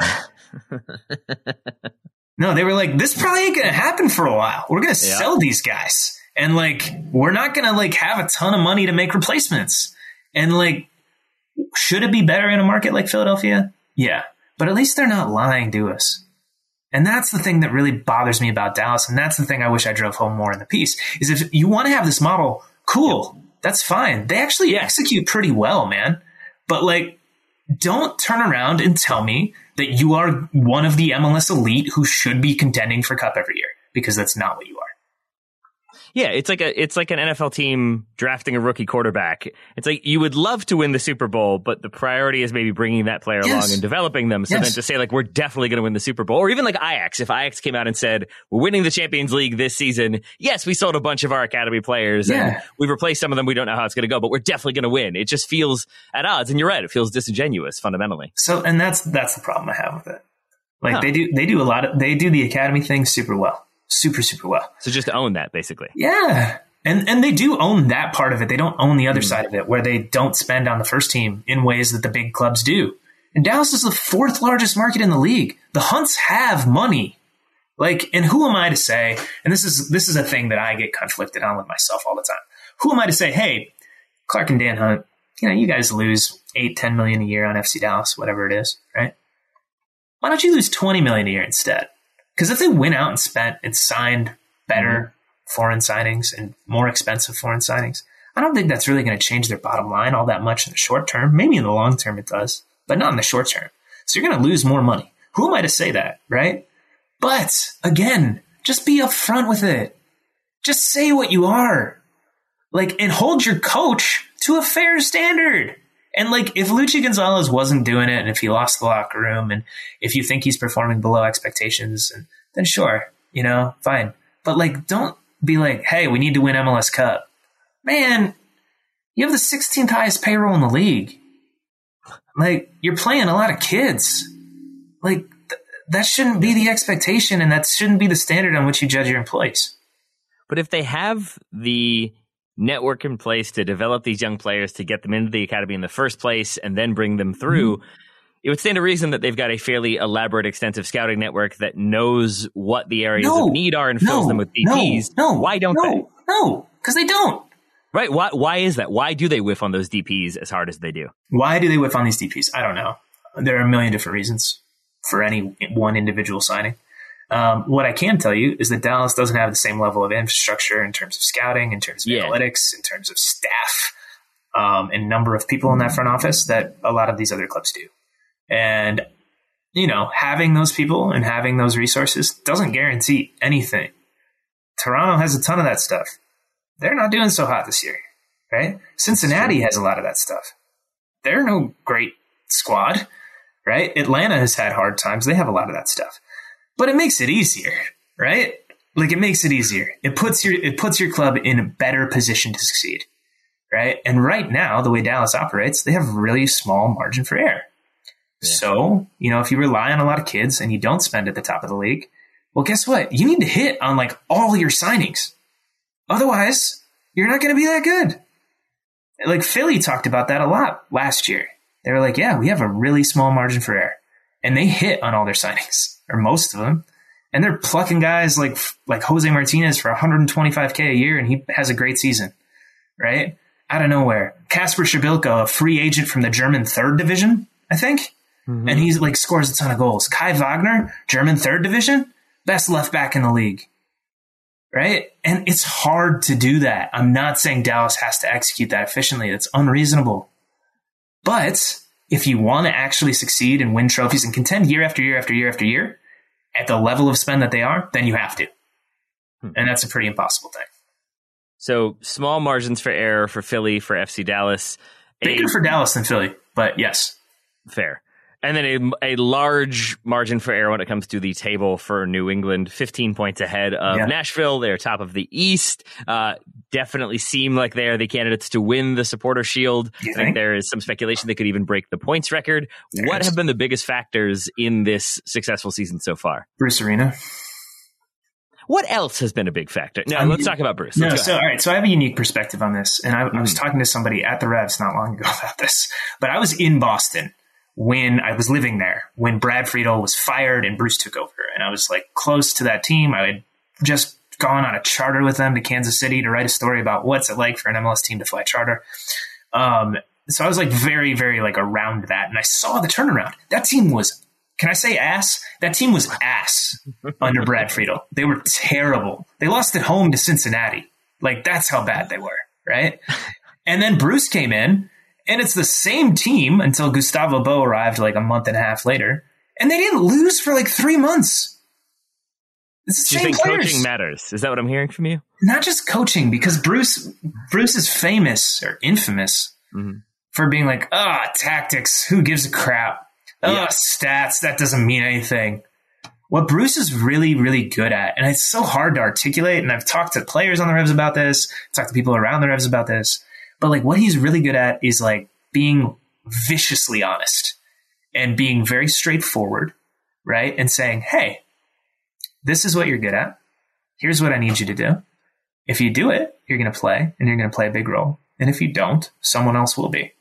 No, they were like, this probably ain't going to happen for a while. We're going to sell these guys. And, like, we're not going to, like, have a ton of money to make replacements. And, like, should it be better in a market like Philadelphia? Yeah. But at least they're not lying to us. And that's the thing that really bothers me about Dallas. And that's the thing I wish I drove home more in the piece, is if you want to have this model, cool. That's fine. They actually execute pretty well, man. But, like, don't turn around and tell me that you are one of the MLS elite who should be contending for Cup every year, because that's not what you are. Yeah, it's like an NFL team drafting a rookie quarterback. It's like you would love to win the Super Bowl, but the priority is maybe bringing that player along and developing them. So then to say like we're definitely going to win the Super Bowl, or even like Ajax, if Ajax came out and said we're winning the Champions League this season, yes, we sold a bunch of our academy players and we've replaced some of them. We don't know how it's going to go, but we're definitely going to win. It just feels at odds, and you're right. It feels disingenuous fundamentally. So, and that's the problem I have with it. Like they do the academy thing super well. Super well. So just own that, basically. Yeah. And they do own that part of it. They don't own the other side of it, where they don't spend on the first team in ways that the big clubs do. And Dallas is the fourth largest market in the league. The Hunts have money. Like, and who am I to say, and this is a thing that I get conflicted on with myself all the time. Who am I to say, hey, Clark and Dan Hunt, you know, you guys lose $8-10 million a year on FC Dallas, whatever it is, right? Why don't you lose $20 million a year instead? Because if they went out and spent and signed better foreign signings and more expensive foreign signings, I don't think that's really going to change their bottom line all that much in the short term. Maybe in the long term it does, but not in the short term. So you're going to lose more money. Who am I to say that, right? But again, just be upfront with it. Just say what you are. Like, and hold your coach to a fair standard. And like, if Luchi Gonzalez wasn't doing it, and if he lost the locker room, and if you think he's performing below expectations, then sure, fine. But like, don't be like, hey, we need to win MLS Cup. Man, you have the 16th highest payroll in the league. Like, you're playing a lot of kids. Like, that shouldn't be the expectation, and that shouldn't be the standard on which you judge your employees. But if they have the network in place to develop these young players, to get them into the academy in the first place, and then bring them through, it would stand to reason that they've got a fairly elaborate, extensive scouting network that knows what the areas of need are and fills them with DPs. Why don't they? No, because they don't. Right. Why is that? Why do they whiff on those DPs as hard as they do? Why do they whiff on these DPs? I don't know. There are a million different reasons for any one individual signing. What I can tell you is that Dallas doesn't have the same level of infrastructure in terms of scouting, in terms of analytics, in terms of staff, and number of people in that front office that a lot of these other clubs do. And, having those people and having those resources doesn't guarantee anything. Toronto has a ton of that stuff. They're not doing so hot this year, right? Cincinnati has a lot of that stuff. They're no great squad, right? Atlanta has had hard times. They have a lot of that stuff. But it makes it easier, right? Like, it makes it easier. It puts your club in a better position to succeed, right? And right now, the way Dallas operates, they have really small margin for error. Yeah. So, if you rely on a lot of kids and you don't spend at the top of the league, well, guess what? You need to hit on like all your signings. Otherwise, you're not going to be that good. Like, Philly talked about that a lot last year. They were like, yeah, we have a really small margin for error. And they hit on all their signings, or most of them. And they're plucking guys like Jose Martinez for $125K a year, and he has a great season, right? Out of nowhere. Kasper Shabilko, a free agent from the German 3rd division, I think. Mm-hmm. And he's like scores a ton of goals. Kai Wagner, German 3rd division, best left back in the league. Right? And it's hard to do that. I'm not saying Dallas has to execute that efficiently. That's unreasonable. But if you want to actually succeed and win trophies and contend year after year after year after year at the level of spend that they are, then you have to. And that's a pretty impossible thing. So small margins for error for Philly, for FC Dallas. Bigger for Dallas than Philly, but yes. Fair. And then a large margin for error when it comes to the table for New England, 15 points ahead of Nashville. They're top of the East. Definitely seem like they're the candidates to win the Supporter Shield. I think there is some speculation they could even break the points record. What have been the biggest factors in this successful season so far? Bruce Arena. What else has been a big factor? No, let's talk about Bruce. All right. So I have a unique perspective on this. And I was talking to somebody at the Revs not long ago about this. But I was in Boston when I was living there, when Brad Friedel was fired and Bruce took over. And I was like close to that team. I had just gone on a charter with them to Kansas City to write a story about what's it like for an MLS team to fly charter. So I was like very, very like around that. And I saw the turnaround. That team was, can I say ass? That team was ass under Brad Friedel. They were terrible. They lost at home to Cincinnati. Like, that's how bad they were, right? And then Bruce came in. And it's the same team until Gustavo Bo arrived like a month and a half later. And they didn't lose for like 3 months. It's the same players. Coaching matters. Is that what I'm hearing from you? Not just coaching, because Bruce is famous or infamous for being like, tactics, who gives a crap? Stats, that doesn't mean anything. What Bruce is really, really good at, and it's so hard to articulate, and I've talked to players on the Revs about this, talked to people around the Revs about this, but like what he's really good at is like being viciously honest and being very straightforward, right? And saying, hey, this is what you're good at. Here's what I need you to do. If you do it, you're going to play, and you're going to play a big role. And if you don't, someone else will be.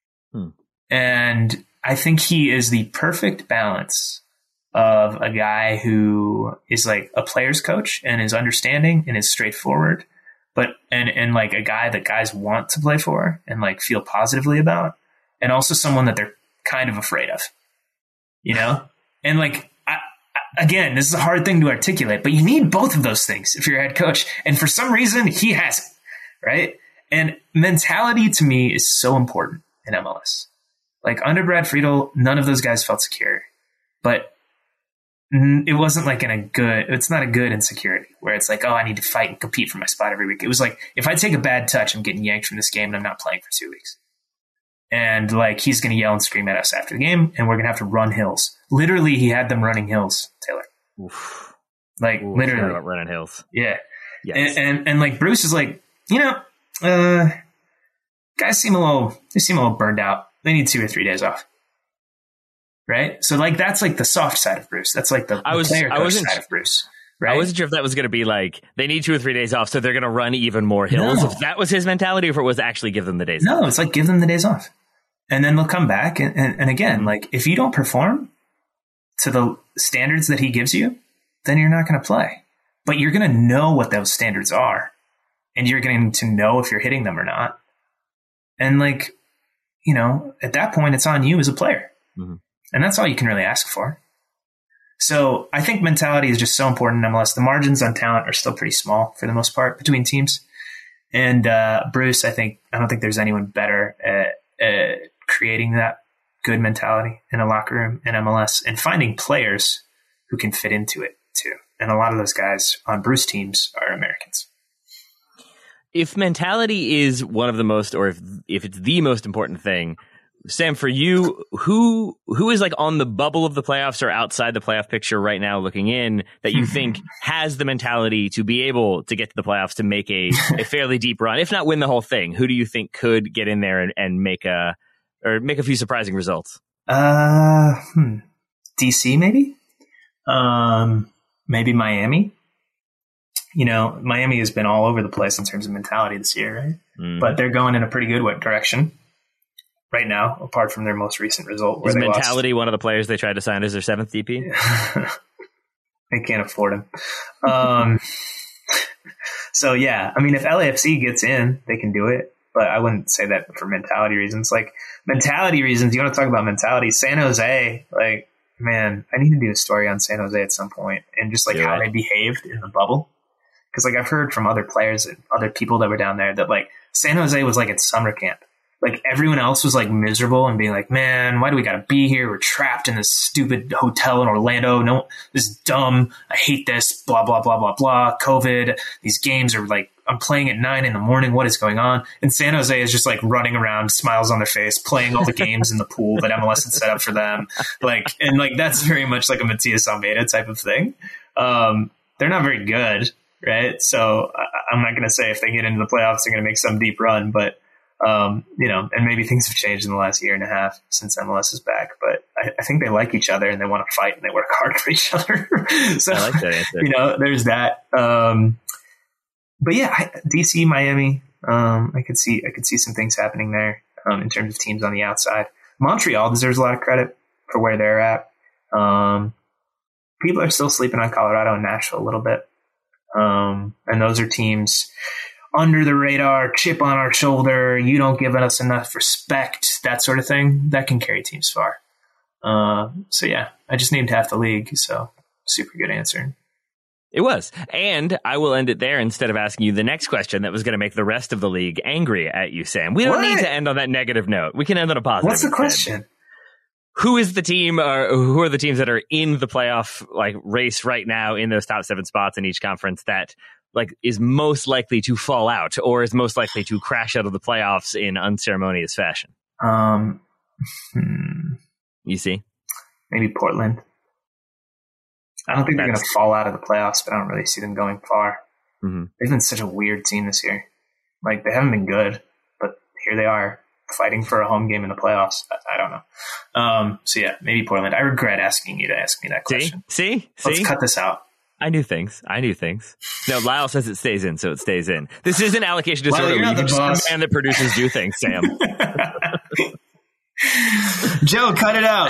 And I think he is the perfect balance of a guy who is like a player's coach and is understanding and is straightforward, but and like a guy that guys want to play for and like feel positively about, and also someone that they're kind of afraid of, you know? And like, again, this is a hard thing to articulate, but you need both of those things if you're a head coach. And for some reason, he has it, right? And mentality to me is so important in MLS. Like under Brad Friedel, none of those guys felt secure, but it wasn't like it's not a good insecurity where it's like, oh, I need to fight and compete for my spot every week. It was like, if I take a bad touch, I'm getting yanked from this game and I'm not playing for 2 weeks. And like, he's going to yell and scream at us after the game, and we're going to have to run hills. Literally, he had them running hills, Taylor. Oof. Like, Ooh, literally. about running hills. Yeah. Yes. And like, Bruce is like, guys seem a little burned out. They need 2 or 3 days off. Right? So like, that's like the soft side of Bruce. That's like the player coach side of Bruce. Right? I wasn't sure if that was going to be like, they need 2 or 3 days off, so they're going to run even more hills. No. If that was his mentality, or if it was actually give them the days off. No, it's like, give them the days off. And then they'll come back. And again, like, if you don't perform to the standards that he gives you, then you're not going to play. But you're going to know what those standards are. And you're going to know if you're hitting them or not. And like, at that point, it's on you as a player. Mm-hmm. And that's all you can really ask for. So I think mentality is just so important in MLS. The margins on talent are still pretty small for the most part between teams. And Bruce, I don't think there's anyone better at creating that good mentality in a locker room in MLS and finding players who can fit into it too. And a lot of those guys on Bruce teams are Americans. If mentality is one of the most, or if it's the most important thing, Sam, for you, who is like on the bubble of the playoffs or outside the playoff picture right now looking in that you think has the mentality to be able to get to the playoffs to make a fairly deep run, if not win the whole thing? Who do you think could get in there and make a few surprising results? DC maybe? Maybe Miami. Miami has been all over the place in terms of mentality this year, right? Mm. But they're going in a pretty good direction right now, apart from their most recent result. Where is mentality one of the players they tried to sign as their 7th DP? They can't afford him. So, yeah, I mean, if LAFC gets in, they can do it. But I wouldn't say that for mentality reasons. Like, mentality reasons, you want to talk about mentality, San Jose, like, man, I need to do a story on San Jose at some point and just, like, how they behaved in the bubble. Because, like, I've heard from other players and other people that were down there that, like, San Jose was like at summer camp. Like, everyone else was, like, miserable and being like, man, why do we got to be here? We're trapped in this stupid hotel in Orlando. No, this is dumb. I hate this. Blah, blah, blah, blah, blah. COVID. These games are, like, I'm playing at 9 a.m. What is going on? And San Jose is just, like, running around, smiles on their face, playing all the games in the pool that MLS had set up for them. Like, and, like, that's very much like a Matias Almeida type of thing. They're not very good, right? So I'm not going to say if they get into the playoffs, they're going to make some deep run, but and maybe things have changed in the last year and a half since MLS is back, but I think they like each other and they want to fight and they work hard for each other. So, I like that answer. There's that. But yeah, DC, Miami, I could see some things happening there in terms of teams on the outside. Montreal deserves a lot of credit for where they're at. People are still sleeping on Colorado and Nashville a little bit. And those are teams under the radar, chip on our shoulder, you don't give us enough respect, that sort of thing, that can carry teams far. So yeah, I just named half the league, so super good answer. It was. And I will end it there instead of asking you the next question that was going to make the rest of the league angry at you, Sam. We don't need to end on that negative note. We can end on a positive. What's the question? Who is the team, or who are the teams that are in the playoff race right now in those top 7 spots in each conference that is most likely to fall out or is most likely to crash out of the playoffs in unceremonious fashion? You see? Maybe Portland. I don't think they're going to fall out of the playoffs, but I don't really see them going far. Mm-hmm. They've been such a weird team this year. Like, they haven't been good, but here they are fighting for a home game in the playoffs. I don't know. So yeah, maybe Portland. I regret asking you to ask me that question. See? Let's cut this out. I knew things. No, Lyle says it stays in, so it stays in. This is an allocation disorder. Lyle, you can just understand that producers do things, Sam. Joe, cut it out.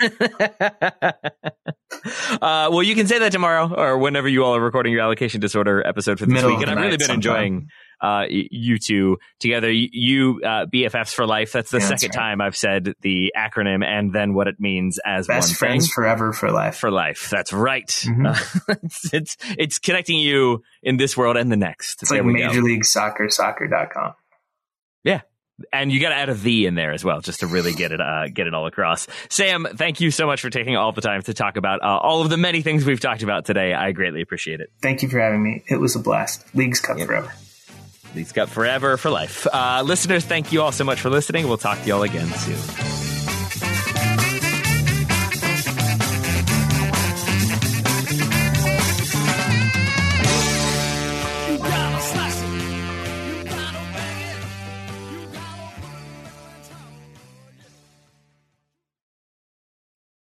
Well, you can say that tomorrow or whenever you all are recording your allocation disorder episode for this week. And I've really been enjoying you two together. You BFFs for life. That's the second time I've said the acronym and then what it means as best one friends thing. Forever for life. For life. That's right. Mm-hmm. It's connecting you in this world and the next. It's like Major League Soccer, soccer.com. Yeah. And you got to add a "the" in there as well, just to really get it all across. Sam, thank you so much for taking all the time to talk about all of the many things we've talked about today. I greatly appreciate it. Thank you for having me. It was a blast. Leagues Cup forever. He's got forever for life. Listeners, thank you all so much for listening. We'll talk to you all again soon.